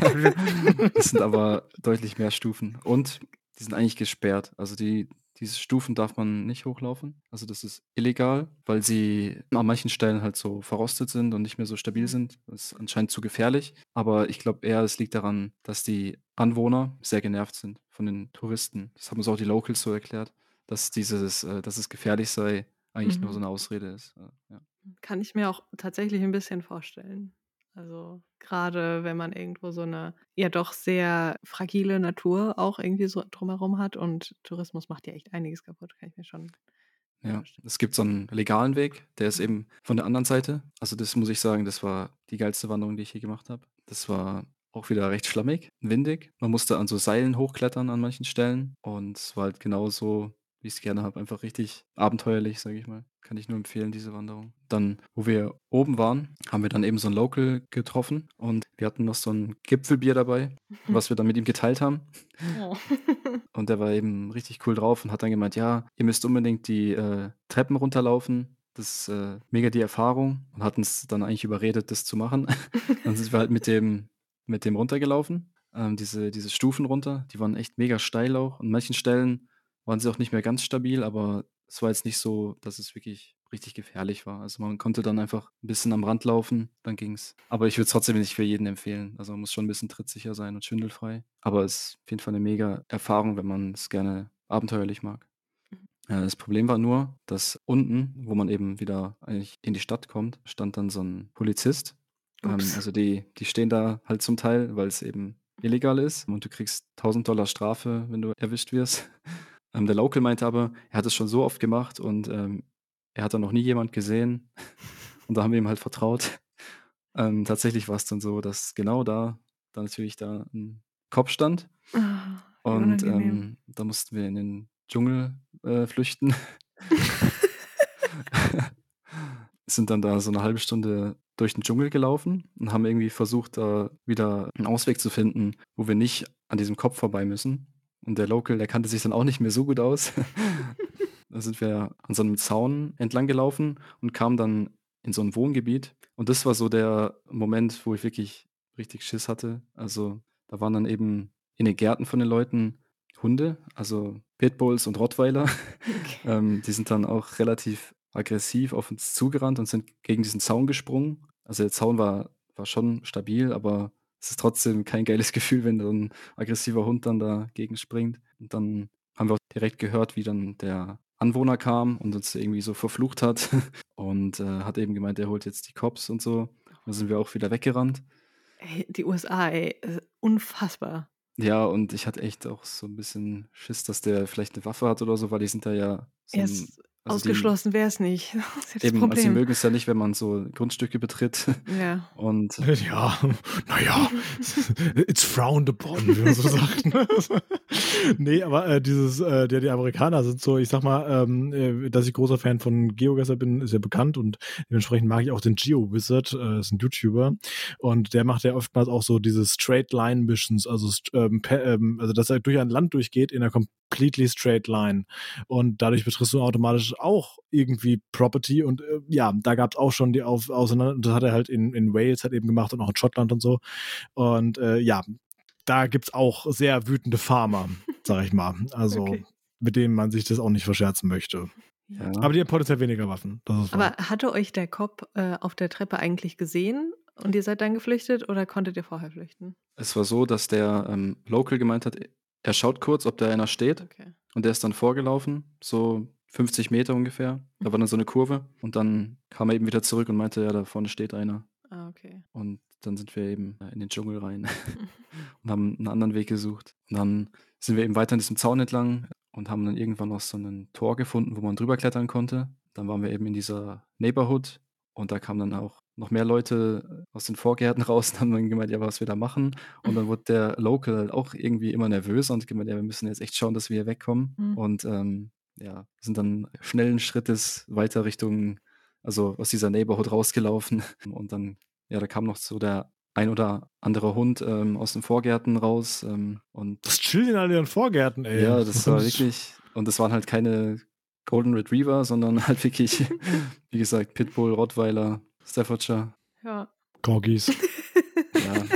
Das sind aber deutlich mehr Stufen und die sind eigentlich gesperrt. Also diese Stufen darf man nicht hochlaufen. Also das ist illegal, weil sie an manchen Stellen halt so verrostet sind und nicht mehr so stabil Mhm. sind. Das ist anscheinend zu gefährlich. Aber ich glaube eher, es liegt daran, dass die Anwohner sehr genervt sind von den Touristen. Das haben uns auch die Locals so erklärt, dass dass es gefährlich sei, eigentlich nur so Mhm. eine Ausrede ist. Ja. Kann ich mir auch tatsächlich ein bisschen vorstellen. Also gerade wenn man irgendwo so eine ja doch sehr fragile Natur auch irgendwie so drumherum hat und Tourismus macht ja echt einiges kaputt, kann ich mir schon Ja, vorstellen. es gibt so einen legalen Weg, der ist eben von der anderen Seite. Also das muss ich sagen, das war die geilste Wanderung, die ich je gemacht habe. Das war auch wieder recht schlammig, windig. Man musste an so Seilen hochklettern an manchen Stellen und es war halt genauso, wie ich es gerne habe, einfach richtig abenteuerlich, sage ich mal. Kann ich nur empfehlen, diese Wanderung. Dann, wo wir oben waren, haben wir dann eben so einen Local getroffen und wir hatten noch so ein Gipfelbier dabei, was wir dann mit ihm geteilt haben. Oh. Und der war eben richtig cool drauf und hat dann gemeint, ja, ihr müsst unbedingt die Treppen runterlaufen. das mega die Erfahrung und hatten es dann eigentlich überredet, das zu machen. Dann sind wir halt mit dem runtergelaufen, diese Stufen runter. Die waren echt mega steil auch. An manchen Stellen waren sie auch nicht mehr ganz stabil, aber es war jetzt nicht so, dass es wirklich richtig gefährlich war. Also, man konnte dann einfach ein bisschen am Rand laufen, dann ging's. Aber ich würde es trotzdem nicht für jeden empfehlen. Also, man muss schon ein bisschen trittsicher sein und schwindelfrei. Aber es ist auf jeden Fall eine mega Erfahrung, wenn man es gerne abenteuerlich mag. Das Problem war nur, dass unten, wo man eben wieder eigentlich in die Stadt kommt, stand dann so 'n Polizist. Ups. Also die stehen da halt zum Teil, weil's eben illegal ist und du kriegst 1.000 Strafe, wenn du erwischt wirst. Der Local meinte aber, er hat es schon so oft gemacht und, er hat da noch nie jemand gesehen und da haben wir ihm halt vertraut. Tatsächlich war's dann so, dass genau da natürlich da 'n Cop stand Ah, wie und, unangenehm. da mussten wir in den Dschungel, flüchten. Sind dann da so 'ne halbe Stunde durch den Dschungel gelaufen und haben irgendwie versucht, da wieder 'n Ausweg zu finden, wo wir nicht an diesem Kopf vorbei müssen. Und der Local, der kannte sich dann auch nicht mehr so gut aus. Da sind wir an so 'nem Zaun entlang gelaufen und kamen dann in so 'n Wohngebiet. Und das war so der Moment, wo ich wirklich richtig Schiss hatte. Also, da waren dann eben in den Gärten von den Leuten Hunde, also Pitbulls und Rottweiler. Okay. Die sind dann auch relativ aggressiv auf uns zugerannt und sind gegen diesen Zaun gesprungen. Also, der Zaun war schon stabil, aber es ist trotzdem kein geiles Gefühl, wenn so 'n aggressiver Hund dann dagegen springt. Und dann haben wir auch direkt gehört, wie dann der Anwohner kam und uns irgendwie so verflucht hat und, hat eben gemeint, er holt jetzt die Cops und so. Dann sind wir auch wieder weggerannt. Ey, die USA, ey, unfassbar. Ja, und ich hatte echt auch so 'n bisschen Schiss, dass der vielleicht 'ne Waffe hat oder so, weil die sind da ja so 'n Erst also die ausgeschlossen wäre es nicht. Das ist ja das eben, also sie Problem. mögen's ja nicht, wenn man so Grundstücke betritt Ja. und Ja, naja, it's frowned upon, wie man so sagt. Ne? Nee, aber die Amerikaner sind so, ich sag mal, dass ich großer Fan von GeoGuessr bin, ist ja bekannt und dementsprechend mag ich auch den GeoWizard, ist ein YouTuber und der macht ja oftmals auch so diese Straight Line Missions, also, also dass er durch ein Land durchgeht in einer completely straight line und dadurch betriffst du automatisch auch irgendwie Property und ja, da gab es auch schon die Auseinander, das hat er halt in Wales halt eben gemacht und auch in Schottland und so und ja, da gibt's auch sehr wütende Farmer, sag ich mal. Also, Okay. mit denen man sich das auch nicht verscherzen möchte. Ja. ja. Aber die haben potenziell weniger Waffen, das ist wahr. Aber hatte euch der Cop, auf der Treppe eigentlich gesehen und ihr seid dann geflüchtet oder konntet ihr vorher flüchten? Es war so, dass der, Local gemeint hat, er schaut kurz, ob da einer steht Okay. und der ist dann vorgelaufen, so 50 Meter ungefähr. Da war dann so 'ne Kurve und dann kam er eben wieder zurück und meinte: „Ja, da vorne steht einer.“ Ah, okay. Und dann sind wir eben, in den Dschungel rein und haben 'n anderen Weg gesucht. Und dann sind wir eben weiter an diesem Zaun entlang und haben dann irgendwann noch so 'nen Tor gefunden, wo man drüber klettern konnte. Dann waren wir eben in dieser Neighborhood und da kamen dann auch noch mehr Leute aus den Vorgärten raus und haben dann gemeint, ja, was wir da machen. Und dann wurde der Local halt auch irgendwie immer nervöser und gemeint: „Ja, wir müssen jetzt echt schauen, dass wir hier wegkommen.“ Mhm. Und, ja, sind dann schnellen Schrittes weiter Richtung also aus dieser Neighborhood rausgelaufen. Und dann ja, da kam noch so der ein oder andere Hund, aus den Vorgärten raus, und Das chillen in all ihren Vorgärten, ey. ja, das war wirklich und das waren halt keine Golden Retriever, sondern halt wirklich, wie gesagt, Pitbull, Rottweiler, Staffordshire. Ja. Corgis. Ja,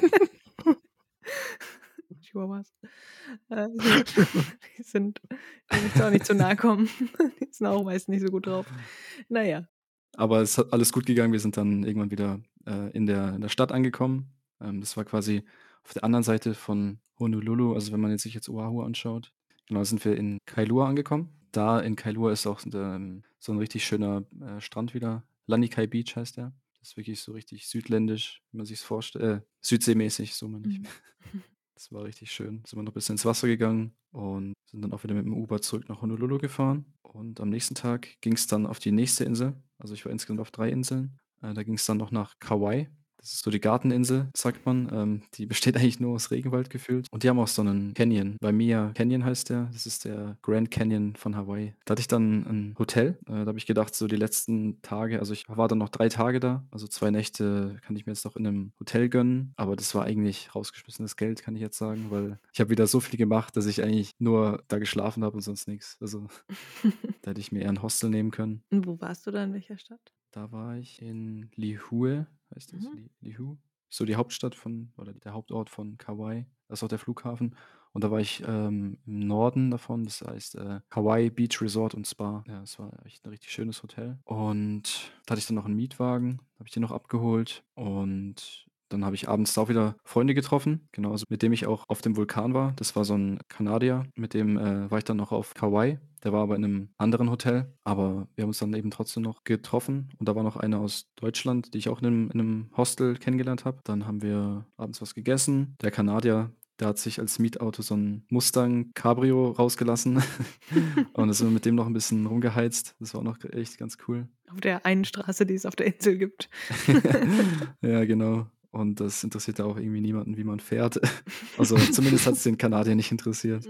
Chihuahuas. Die die möchte auch nicht zu nahe kommen. Die sind auch meist nicht so gut drauf. Na ja. aber es hat alles gut gegangen. Wir sind dann irgendwann wieder, in der Stadt angekommen. Das war quasi auf der anderen Seite von Honolulu. Also, wenn man jetzt sich jetzt Oahu anschaut, genau, sind wir in Kailua angekommen. Da in Kailua ist auch, so 'n richtig schöner, Strand wieder. Lanikai Beach heißt der. Das ist wirklich so richtig südländisch, wie man sich's südseemäßig, so meine ich. Mhm. Das war richtig schön. Sind wir noch 'n bisschen ins Wasser gegangen und sind dann auch wieder mit dem Uber zurück nach Honolulu gefahren. Und am nächsten Tag ging's dann auf die nächste Insel. Also, ich war insgesamt auf 3 Inseln. Da ging's dann noch nach Kauai. Das ist so die Garteninsel, sagt man. Die besteht eigentlich nur aus Regenwald gefühlt. Und die haben auch so einen Canyon. Waimea Canyon heißt der. Das ist der Grand Canyon von Hawaii. Da hatte ich dann ein Hotel. Da habe ich gedacht, so die letzten Tage, also ich war dann noch 3 Tage da. Also 2 Nächte kann ich mir jetzt noch in einem Hotel gönnen. Aber das war eigentlich rausgeschmissenes Geld, kann ich jetzt sagen, weil ich habe wieder so viel gemacht, dass ich eigentlich nur da geschlafen habe und sonst nichts. Also da hätte ich mir eher ein Hostel nehmen können. Und wo warst du da, in welcher Stadt? Da war ich in Lihue, heißt das? Mhm. Lihu? So die Hauptstadt oder der Hauptort von Kauai. Da ist auch der Flughafen. Und da war ich im Norden davon, das heißt Kauai Beach Resort und Spa. Ja, es war echt ein richtig schönes Hotel. Und da hatte ich dann noch einen Mietwagen, habe ich den noch abgeholt. Und dann habe ich abends da auch wieder Freunde getroffen, genau, also mit dem ich auch auf dem Vulkan war. Das war so ein Kanadier, mit dem war ich dann noch auf Kauai. Der war aber in einem anderen Hotel, aber wir haben uns dann eben trotzdem noch getroffen. Und da war noch einer aus Deutschland, die ich auch in einem Hostel kennengelernt habe. Dann haben wir abends was gegessen. Der Kanadier, der hat sich als Mietauto so ein Mustang Cabrio rausgelassen. Und da sind wir mit dem noch ein bisschen rumgeheizt. Das war auch noch echt ganz cool. Auf der einen Straße, die es auf der Insel gibt. Ja, genau. Und das interessiert ja auch irgendwie niemanden, wie man fährt. Also zumindest hat es den Kanadier nicht interessiert.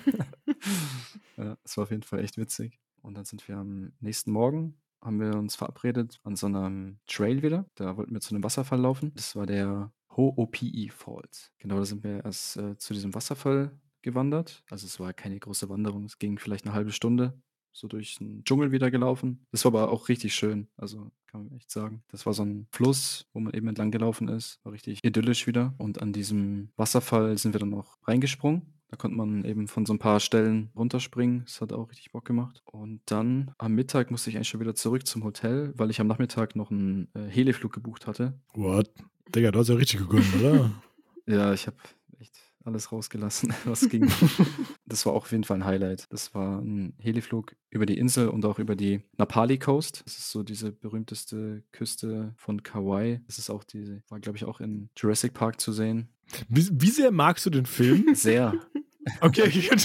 Ja, es war auf jeden Fall echt witzig. Und dann sind wir am nächsten Morgen, haben wir uns verabredet an so einem Trail wieder. Da wollten wir zu einem Wasserfall laufen. Das war der Ho'opi'i Falls. Genau, da sind wir erst zu diesem Wasserfall gewandert. Also es war keine große Wanderung, es ging vielleicht eine halbe Stunde. So durch den Dschungel wieder gelaufen. Das war aber auch richtig schön. Also kann man echt sagen. Das war so ein Fluss, wo man eben entlang gelaufen ist. War richtig idyllisch wieder. Und an diesem Wasserfall sind wir dann noch reingesprungen. Da konnte man eben von so ein paar Stellen runterspringen. Das hat auch richtig Bock gemacht. Und dann am Mittag musste ich eigentlich schon wieder zurück zum Hotel, weil ich am Nachmittag noch einen Heliflug gebucht hatte. What? Digga, du hast ja richtig gegönnt, oder? Ja, ich habe echt alles rausgelassen, was ging. Das war auch auf jeden Fall ein Highlight. Das war ein Heliflug über die Insel und auch über die Napali Coast. Das ist so diese berühmteste Küste von Kauai. Das ist auch war glaube ich auch in Jurassic Park zu sehen. Wie sehr magst du den Film? Sehr. Okay, gut.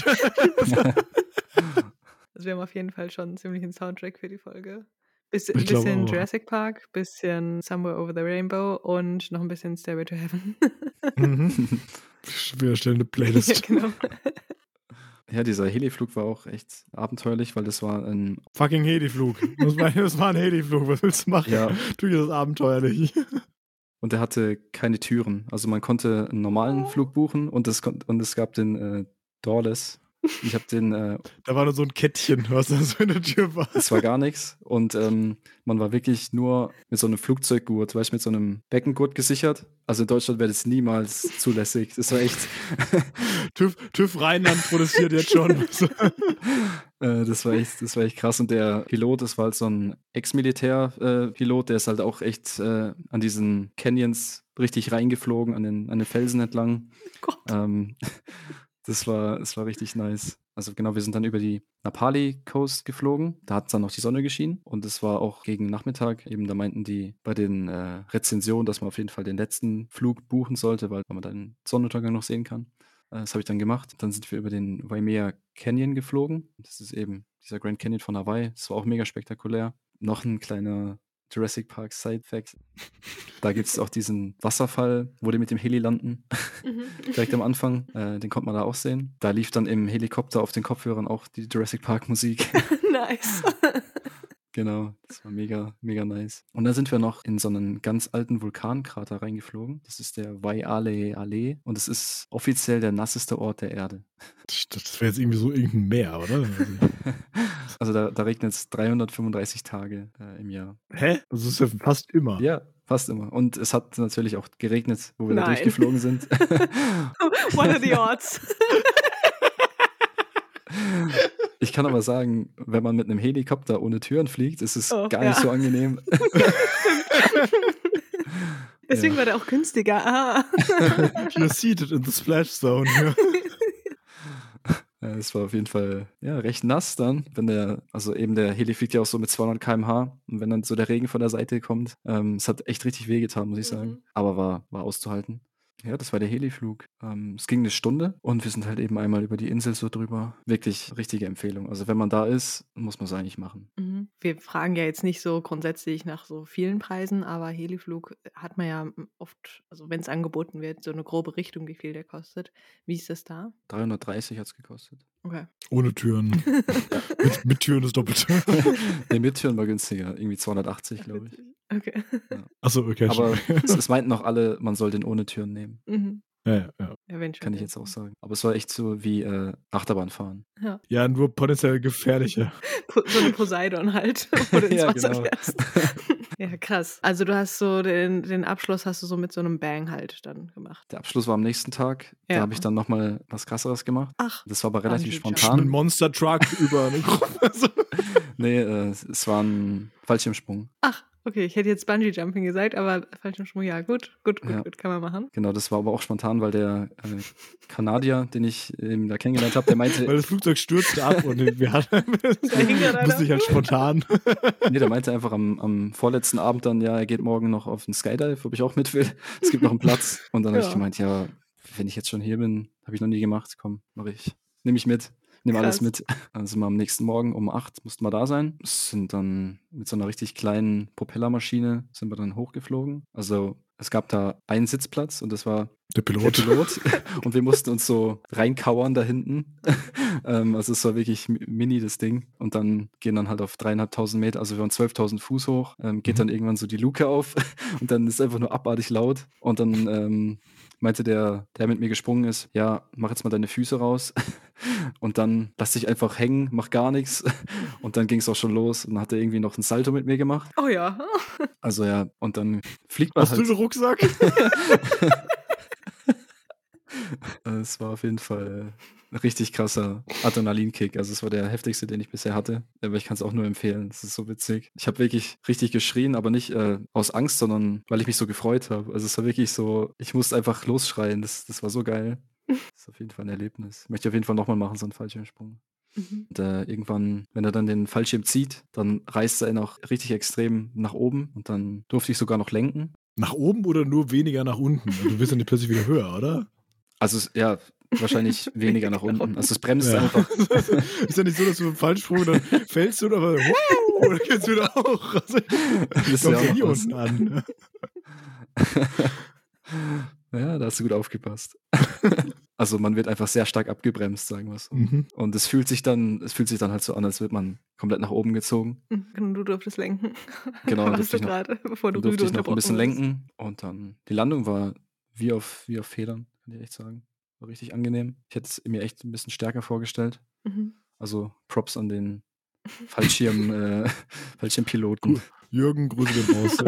Also wir haben auf jeden Fall schon einen ziemlichen Soundtrack für die Folge. Ich glaube Bisschen auch. Jurassic Park, bisschen Somewhere Over the Rainbow und noch ein bisschen Stairway to Heaven. Mhm. Wir erstellen eine Ja, Playlist. genau. Ja, dieser Heliflug war auch echt abenteuerlich, weil das war ein Fucking Heliflug. Das war ein Heliflug. Was willst du machen? Ja. Du, das ist abenteuerlich. und der hatte keine Türen. Also man konnte einen normalen Flug buchen und es gab den Doorless. Ich habe den Da war nur so ein Kettchen, was da so in der Tür war. Es war gar nichts und man war wirklich nur mit so einem Flugzeuggurt, weißt du, mit so einem Beckengurt gesichert. Also in Deutschland wäre das niemals zulässig. Das war echt, TÜV Rheinland protestiert jetzt schon. das war echt krass. Und der Pilot, das war halt so ein Ex-Militär-Pilot, der ist halt auch echt an diesen Canyons richtig reingeflogen, an den Felsen entlang. Gott. Das war richtig nice. Also genau, wir sind dann über die Napali Coast geflogen. Da hat dann noch die Sonne geschienen und es war auch gegen Nachmittag. Eben da meinten die bei den Rezensionen, dass man auf jeden Fall den letzten Flug buchen sollte, weil man dann den Sonnenuntergang noch sehen kann. Das habe ich dann gemacht. Dann sind wir über den Waimea Canyon geflogen. Das ist eben dieser Grand Canyon von Hawaii. Das war auch mega spektakulär. Noch ein kleiner Jurassic Park Side Fact. Da gibt es auch diesen Wasserfall, wo die mit dem Heli landen. Direkt am Anfang. Den konnte man da auch sehen. Da lief dann im Helikopter auf den Kopfhörern auch die Jurassic Park Musik. Nice. Genau, das war mega, mega nice. Und dann sind wir noch in so einen ganz alten Vulkankrater reingeflogen. Das ist der Waialeale und es ist offiziell der nasseste Ort der Erde. Das wäre jetzt irgendwie so irgendein Meer, oder? Also da regnet es 335 Tage im Jahr. Hä? Das ist ja fast immer. Ja, fast immer. Und es hat natürlich auch geregnet, wo wir da Nein. durchgeflogen sind. What are the odds? Ich kann aber sagen, wenn man mit einem Helikopter ohne Türen fliegt, ist es gar nicht ja. so angenehm. Deswegen war der auch günstiger. Ah. You're seated in the splash zone. Es war auf jeden Fall recht nass dann, also eben der Heli fliegt ja auch so mit 200 km/h und wenn dann so der Regen von der Seite kommt, es hat echt richtig wehgetan, muss ich sagen. Aber war auszuhalten. Ja, das war der Heliflug. Es ging eine Stunde und wir sind halt eben einmal über die Insel so drüber. Wirklich richtige Empfehlung. Also wenn man da ist, muss man es eigentlich machen. wir fragen ja jetzt nicht so grundsätzlich nach so vielen Preisen, aber Heliflug hat man ja oft, also wenn es angeboten wird, so eine grobe Richtung, wie viel der kostet. Wie ist das da? 330 hat es gekostet. Okay. Ohne Türen. Ja. Mit Türen ist doppelt. Nee, mit Türen war günstiger. Irgendwie 280, glaube ich. Okay. Ja. Achso, okay. Aber stimmt. es meinten auch alle, man soll den ohne Türen nehmen. Mhm. Ja. Ja, wenn schon. Kann ich jetzt auch sagen. Aber es war echt so wie Achterbahn fahren. Ja. Ja, nur potenziell gefährlicher. So eine Poseidon halt, wo du ins Ja, Wasser genau. fährst. Ja, krass. Also du hast so den Abschluss hast du so mit so einem Bang halt dann gemacht. Der Abschluss war am nächsten Tag. Da Ja. habe ich dann nochmal was Krasseres gemacht. Ach, Das war aber relativ Bungee Jump. Mit einem spontan. Monster Truck über eine Gruppe. So. Nee, es war ein Fallschirmsprung. Ach, okay, ich hätte jetzt Bungee Jumping gesagt, aber Fallschirmsprung, ja, gut, Ja. kann man machen. Genau, das war aber auch spontan, weil der Kanadier, den ich eben da kennengelernt habe, der meinte, Weil das Flugzeug stürzte ab und wir hatten. hing gerade einer. Musste ich halt spontan. nee, der meinte einfach am vorletzten Abend dann, ja, er geht morgen noch auf den Skydive, ob ich auch mit will. Es gibt noch einen Platz. Und dann habe ich Ja. gemeint, ja, wenn ich jetzt schon hier bin, habe ich noch nie gemacht, komm, mache ich. Nehme ich mit. Nehme alles Krass. mit. Dann sind wir am nächsten Morgen um 8 mussten wir da sein. Sind dann mit so einer richtig kleinen Propellermaschine sind wir dann hochgeflogen. Also es gab da einen Sitzplatz und das war Der der Pilot. Pilot. Und wir mussten uns so reinkauern da hinten. Also es war wirklich mini, das Ding. Und dann gehen dann halt auf 3.500 Meter, also wir waren 12.000 Fuß hoch, geht dann irgendwann so die Luke auf und dann ist es einfach nur abartig laut. Und dann meinte der mit mir gesprungen ist, ja, mach jetzt mal deine Füße raus. Und dann lass dich einfach hängen, mach gar nichts. Und dann ging es auch schon los. Und dann hat er irgendwie noch einen Salto mit mir gemacht. Oh ja. Also ja, und dann fliegt man Hast du halt. den Rucksack? Es war auf jeden Fall ein richtig krasser Adrenalinkick. Also es war der heftigste, den ich bisher hatte. Aber ich kann es auch nur empfehlen. Es ist so witzig. Ich habe wirklich richtig geschrien, aber nicht aus Angst, sondern weil ich mich so gefreut habe. Also es war wirklich so, ich musste einfach losschreien. Das war so geil. Das ist auf jeden Fall ein Erlebnis. Möchte ich auf jeden Fall nochmal machen, so einen Fallschirmsprung. Mhm. Und irgendwann, wenn er dann den Fallschirm zieht, dann reißt er ihn auch richtig extrem nach oben und dann durfte ich sogar noch lenken. Nach oben oder nur weniger nach unten? Du bist ja nicht plötzlich wieder höher, oder? Also ja, wahrscheinlich weniger nach unten. Also es bremst Ja. einfach. Ist ja nicht so, dass du im Fallsprung dann fällst du, aber wow, dann geht's wieder hoch. Also, Das ist kommst ja ja auch hier noch was. unten an. Ja, da hast du gut aufgepasst. Also man wird einfach sehr stark abgebremst, sagen wir es so. Mhm. Und es fühlt sich dann halt so an, als wird man komplett nach oben gezogen. Genau, du durftest lenken. Genau, Da dann warst durfte du ich noch, gerade, bevor du dann durfte rüde ich noch ein bisschen unterbrochen wurdest. lenken und dann die Landung war wie auf Federn, kann ich echt sagen. War richtig angenehm. Ich hätte es mir echt ein bisschen stärker vorgestellt. Mhm. Also Props an den Fallschirmpiloten. Cool. Jürgen, Grüße gehen raus.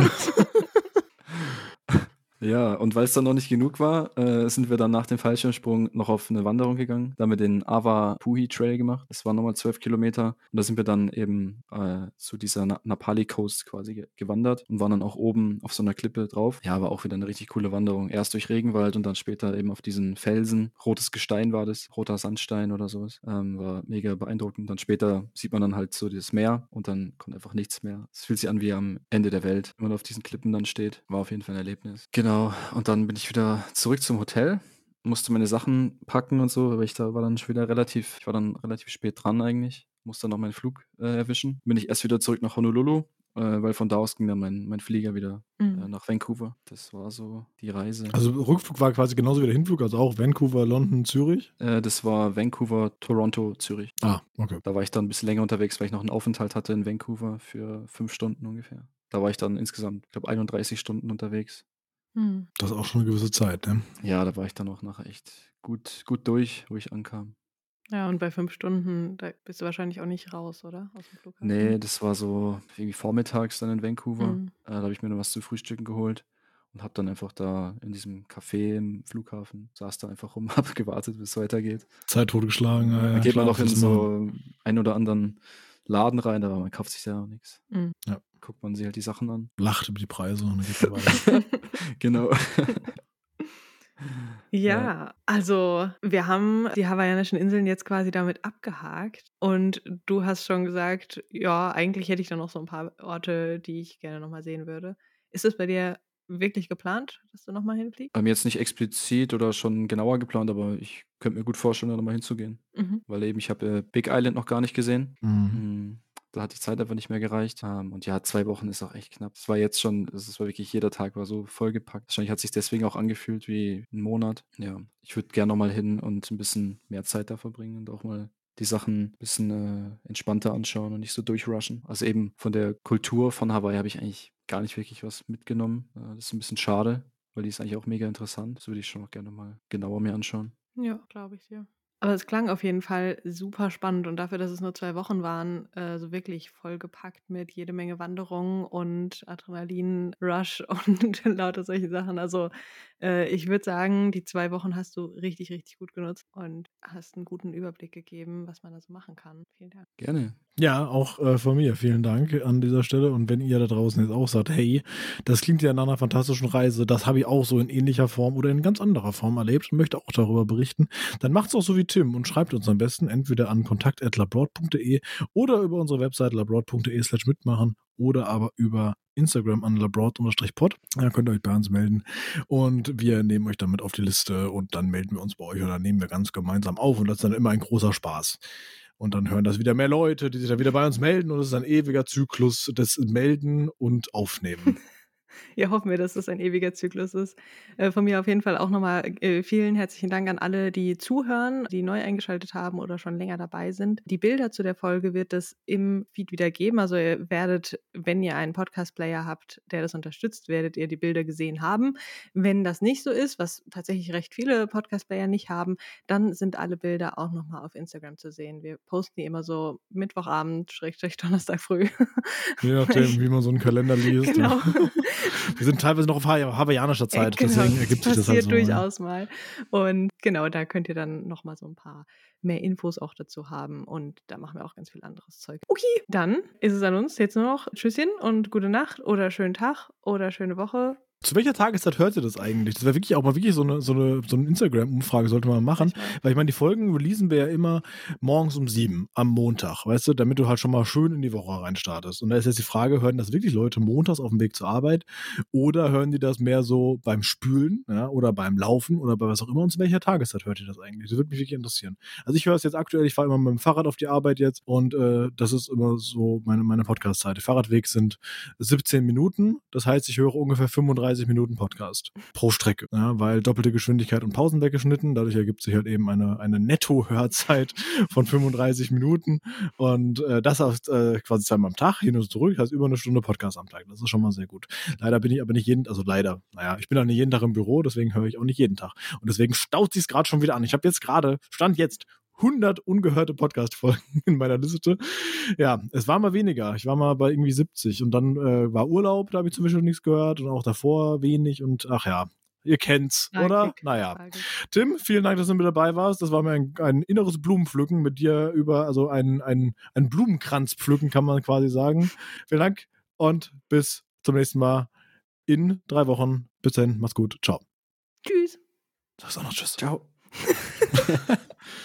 Ja, und weil es dann noch nicht genug war, sind wir dann nach dem Fallschirmsprung noch auf eine Wanderung gegangen. Da haben wir den Awa Puhi Trail gemacht. Das waren nochmal 12 Kilometer. Und da sind wir dann eben zu dieser Napali Coast quasi gewandert und waren dann auch oben auf so einer Klippe drauf. Ja, war auch wieder eine richtig coole Wanderung. Erst durch Regenwald und dann später eben auf diesen Felsen. Rotes Gestein war das, roter Sandstein oder sowas. War mega beeindruckend. Dann später sieht man dann halt so das Meer und dann kommt einfach nichts mehr. Es fühlt sich an wie am Ende der Welt, wenn man auf diesen Klippen dann steht. War auf jeden Fall ein Erlebnis. Genau, und dann bin ich wieder zurück zum Hotel, musste meine Sachen packen und so, aber ich war dann relativ spät dran eigentlich, musste dann noch meinen Flug erwischen. Bin ich erst wieder zurück nach Honolulu, weil von da aus ging dann mein Flieger wieder nach Vancouver. Das war so die Reise. Also Rückflug war quasi genauso wie der Hinflug, also auch Vancouver, London, Zürich? Das war Vancouver, Toronto, Zürich. Ah, okay. Da war ich dann ein bisschen länger unterwegs, weil ich noch einen Aufenthalt hatte in Vancouver für 5 Stunden ungefähr. Da war ich dann insgesamt, ich glaube, 31 Stunden unterwegs. Mhm. Das ist auch schon eine gewisse Zeit, ne? Ja, da war ich dann auch nachher echt gut durch, wo ich ankam. Ja, und bei 5 Stunden, da bist du wahrscheinlich auch nicht raus, oder? Aus dem Flughafen? Nee, das war so irgendwie vormittags dann in Vancouver. Mhm. Da habe ich mir noch was zu frühstücken geholt und habe dann einfach da in diesem Café im Flughafen, saß da einfach rum, habe gewartet, bis es weitergeht. Zeit totgeschlagen. Dann geht man klar, noch in was machen. so einen oder anderen Laden rein, aber man kauft sich ja auch nichts. Mhm. Ja. Guckt man sich halt die Sachen an. Lacht über die Preise und dann geht's weiter. Genau. Ja, also wir haben die hawaiianischen Inseln jetzt quasi damit abgehakt und du hast schon gesagt, ja, eigentlich hätte ich da noch so ein paar Orte, die ich gerne nochmal sehen würde. Ist es bei dir wirklich geplant, dass du nochmal hinfliegst? Jetzt nicht explizit oder schon genauer geplant, aber ich könnte mir gut vorstellen, da nochmal hinzugehen. Mhm. Weil eben, ich habe Big Island noch gar nicht gesehen. Mhm. Da hat die Zeit einfach nicht mehr gereicht. Und ja, 2 Wochen ist auch echt knapp. Es war jetzt schon, es war wirklich, jeder Tag war so vollgepackt. Wahrscheinlich hat sich deswegen auch angefühlt wie ein Monat. Ja, ich würde gerne noch mal hin und ein bisschen mehr Zeit da verbringen und auch mal die Sachen ein bisschen entspannter anschauen und nicht so durchrushen. Also eben von der Kultur von Hawaii habe ich eigentlich gar nicht wirklich was mitgenommen. Das ist ein bisschen schade, weil die ist eigentlich auch mega interessant. Das würde ich schon noch gerne mal genauer mir anschauen. Ja, glaube ich dir. Aber es klang auf jeden Fall super spannend und dafür, dass es nur 2 Wochen waren, so wirklich vollgepackt mit jede Menge Wanderungen und Adrenalin-Rush und lauter solche Sachen. Also ich würde sagen, die 2 Wochen hast du richtig, richtig gut genutzt und hast einen guten Überblick gegeben, was man da so machen kann. Vielen Dank. Gerne. Ja, auch von mir. Vielen Dank an dieser Stelle. Und wenn ihr da draußen jetzt auch sagt, hey, das klingt ja nach einer fantastischen Reise, das habe ich auch so in ähnlicher Form oder in ganz anderer Form erlebt und möchte auch darüber berichten, dann macht's auch so wie Tim und schreibt uns am besten entweder an kontakt@labroad.de oder über unsere Website labroad.de/mitmachen oder aber über Instagram an labroad_pod. Da könnt ihr euch bei uns melden und wir nehmen euch damit auf die Liste und dann melden wir uns bei euch oder nehmen wir ganz gemeinsam auf und das ist dann immer ein großer Spaß. Und dann hören das wieder mehr Leute, die sich dann wieder bei uns melden und es ist ein ewiger Zyklus des Melden und Aufnehmen. Ja, hoffen wir, dass das ein ewiger Zyklus ist. Von mir auf jeden Fall auch nochmal vielen herzlichen Dank an alle, die zuhören, die neu eingeschaltet haben oder schon länger dabei sind. Die Bilder zu der Folge wird es im Feed wieder geben. Also ihr werdet, wenn ihr einen Podcast-Player habt, der das unterstützt, werdet ihr die Bilder gesehen haben. Wenn das nicht so ist, was tatsächlich recht viele Podcast-Player nicht haben, dann sind alle Bilder auch nochmal auf Instagram zu sehen. Wir posten die immer so Mittwochabend, Donnerstag früh. Je nachdem, wie man so einen Kalender liest. Genau. Ja. Wir sind teilweise noch auf hawaiianischer Zeit, Genau, deswegen ergibt sich das halt so. passiert durchaus mal. Und genau, da könnt ihr dann nochmal so ein paar mehr Infos auch dazu haben. Und da machen wir auch ganz viel anderes Zeug. Okay, dann ist es an uns jetzt nur noch Tschüsschen und gute Nacht oder schönen Tag oder schöne Woche. Zu welcher Tageszeit hört ihr das eigentlich? Das wäre wirklich auch mal wirklich so eine Instagram-Umfrage sollte man machen. Weil ich meine, die Folgen releasen wir ja immer morgens um 7 am Montag, weißt du, damit du halt schon mal schön in die Woche reinstartest. Und da ist jetzt die Frage, hören das wirklich Leute montags auf dem Weg zur Arbeit oder hören die das mehr so beim Spülen, ja, oder beim Laufen oder bei was auch immer? Und zu welcher Tageszeit hört ihr das eigentlich? Das würde mich wirklich interessieren. Also ich höre es jetzt aktuell, ich fahre immer mit dem Fahrrad auf die Arbeit jetzt und das ist immer so meine Podcast-Zeit. Der Fahrradweg sind 17 Minuten, das heißt, ich höre ungefähr 35 Minuten Podcast pro Strecke, ja, weil doppelte Geschwindigkeit und Pausen weggeschnitten. Dadurch ergibt sich halt eben eine Netto-Hörzeit von 35 Minuten und das auf quasi zweimal am Tag, hin und zurück, heißt über eine Stunde Podcast am Tag. Das ist schon mal sehr gut. Leider bin ich aber nicht ich bin auch nicht jeden Tag im Büro, deswegen höre ich auch nicht jeden Tag. Und deswegen staut sich es gerade schon wieder an. Ich habe jetzt gerade, Stand jetzt, 100 ungehörte Podcast-Folgen in meiner Liste. Ja, es war mal weniger. Ich war mal bei irgendwie 70 und dann war Urlaub, da habe ich zum Beispiel nichts gehört und auch davor wenig und ach ja, ihr kennt's, oder? Naja. Tim, vielen Dank, dass du mit dabei warst. Das war mir ein inneres Blumenpflücken mit dir also ein Blumenkranz pflücken, kann man quasi sagen. Vielen Dank und bis zum nächsten Mal in 3 Wochen. Bis dann, macht's gut. Ciao. Tschüss. Sag auch noch Tschüss. Ciao.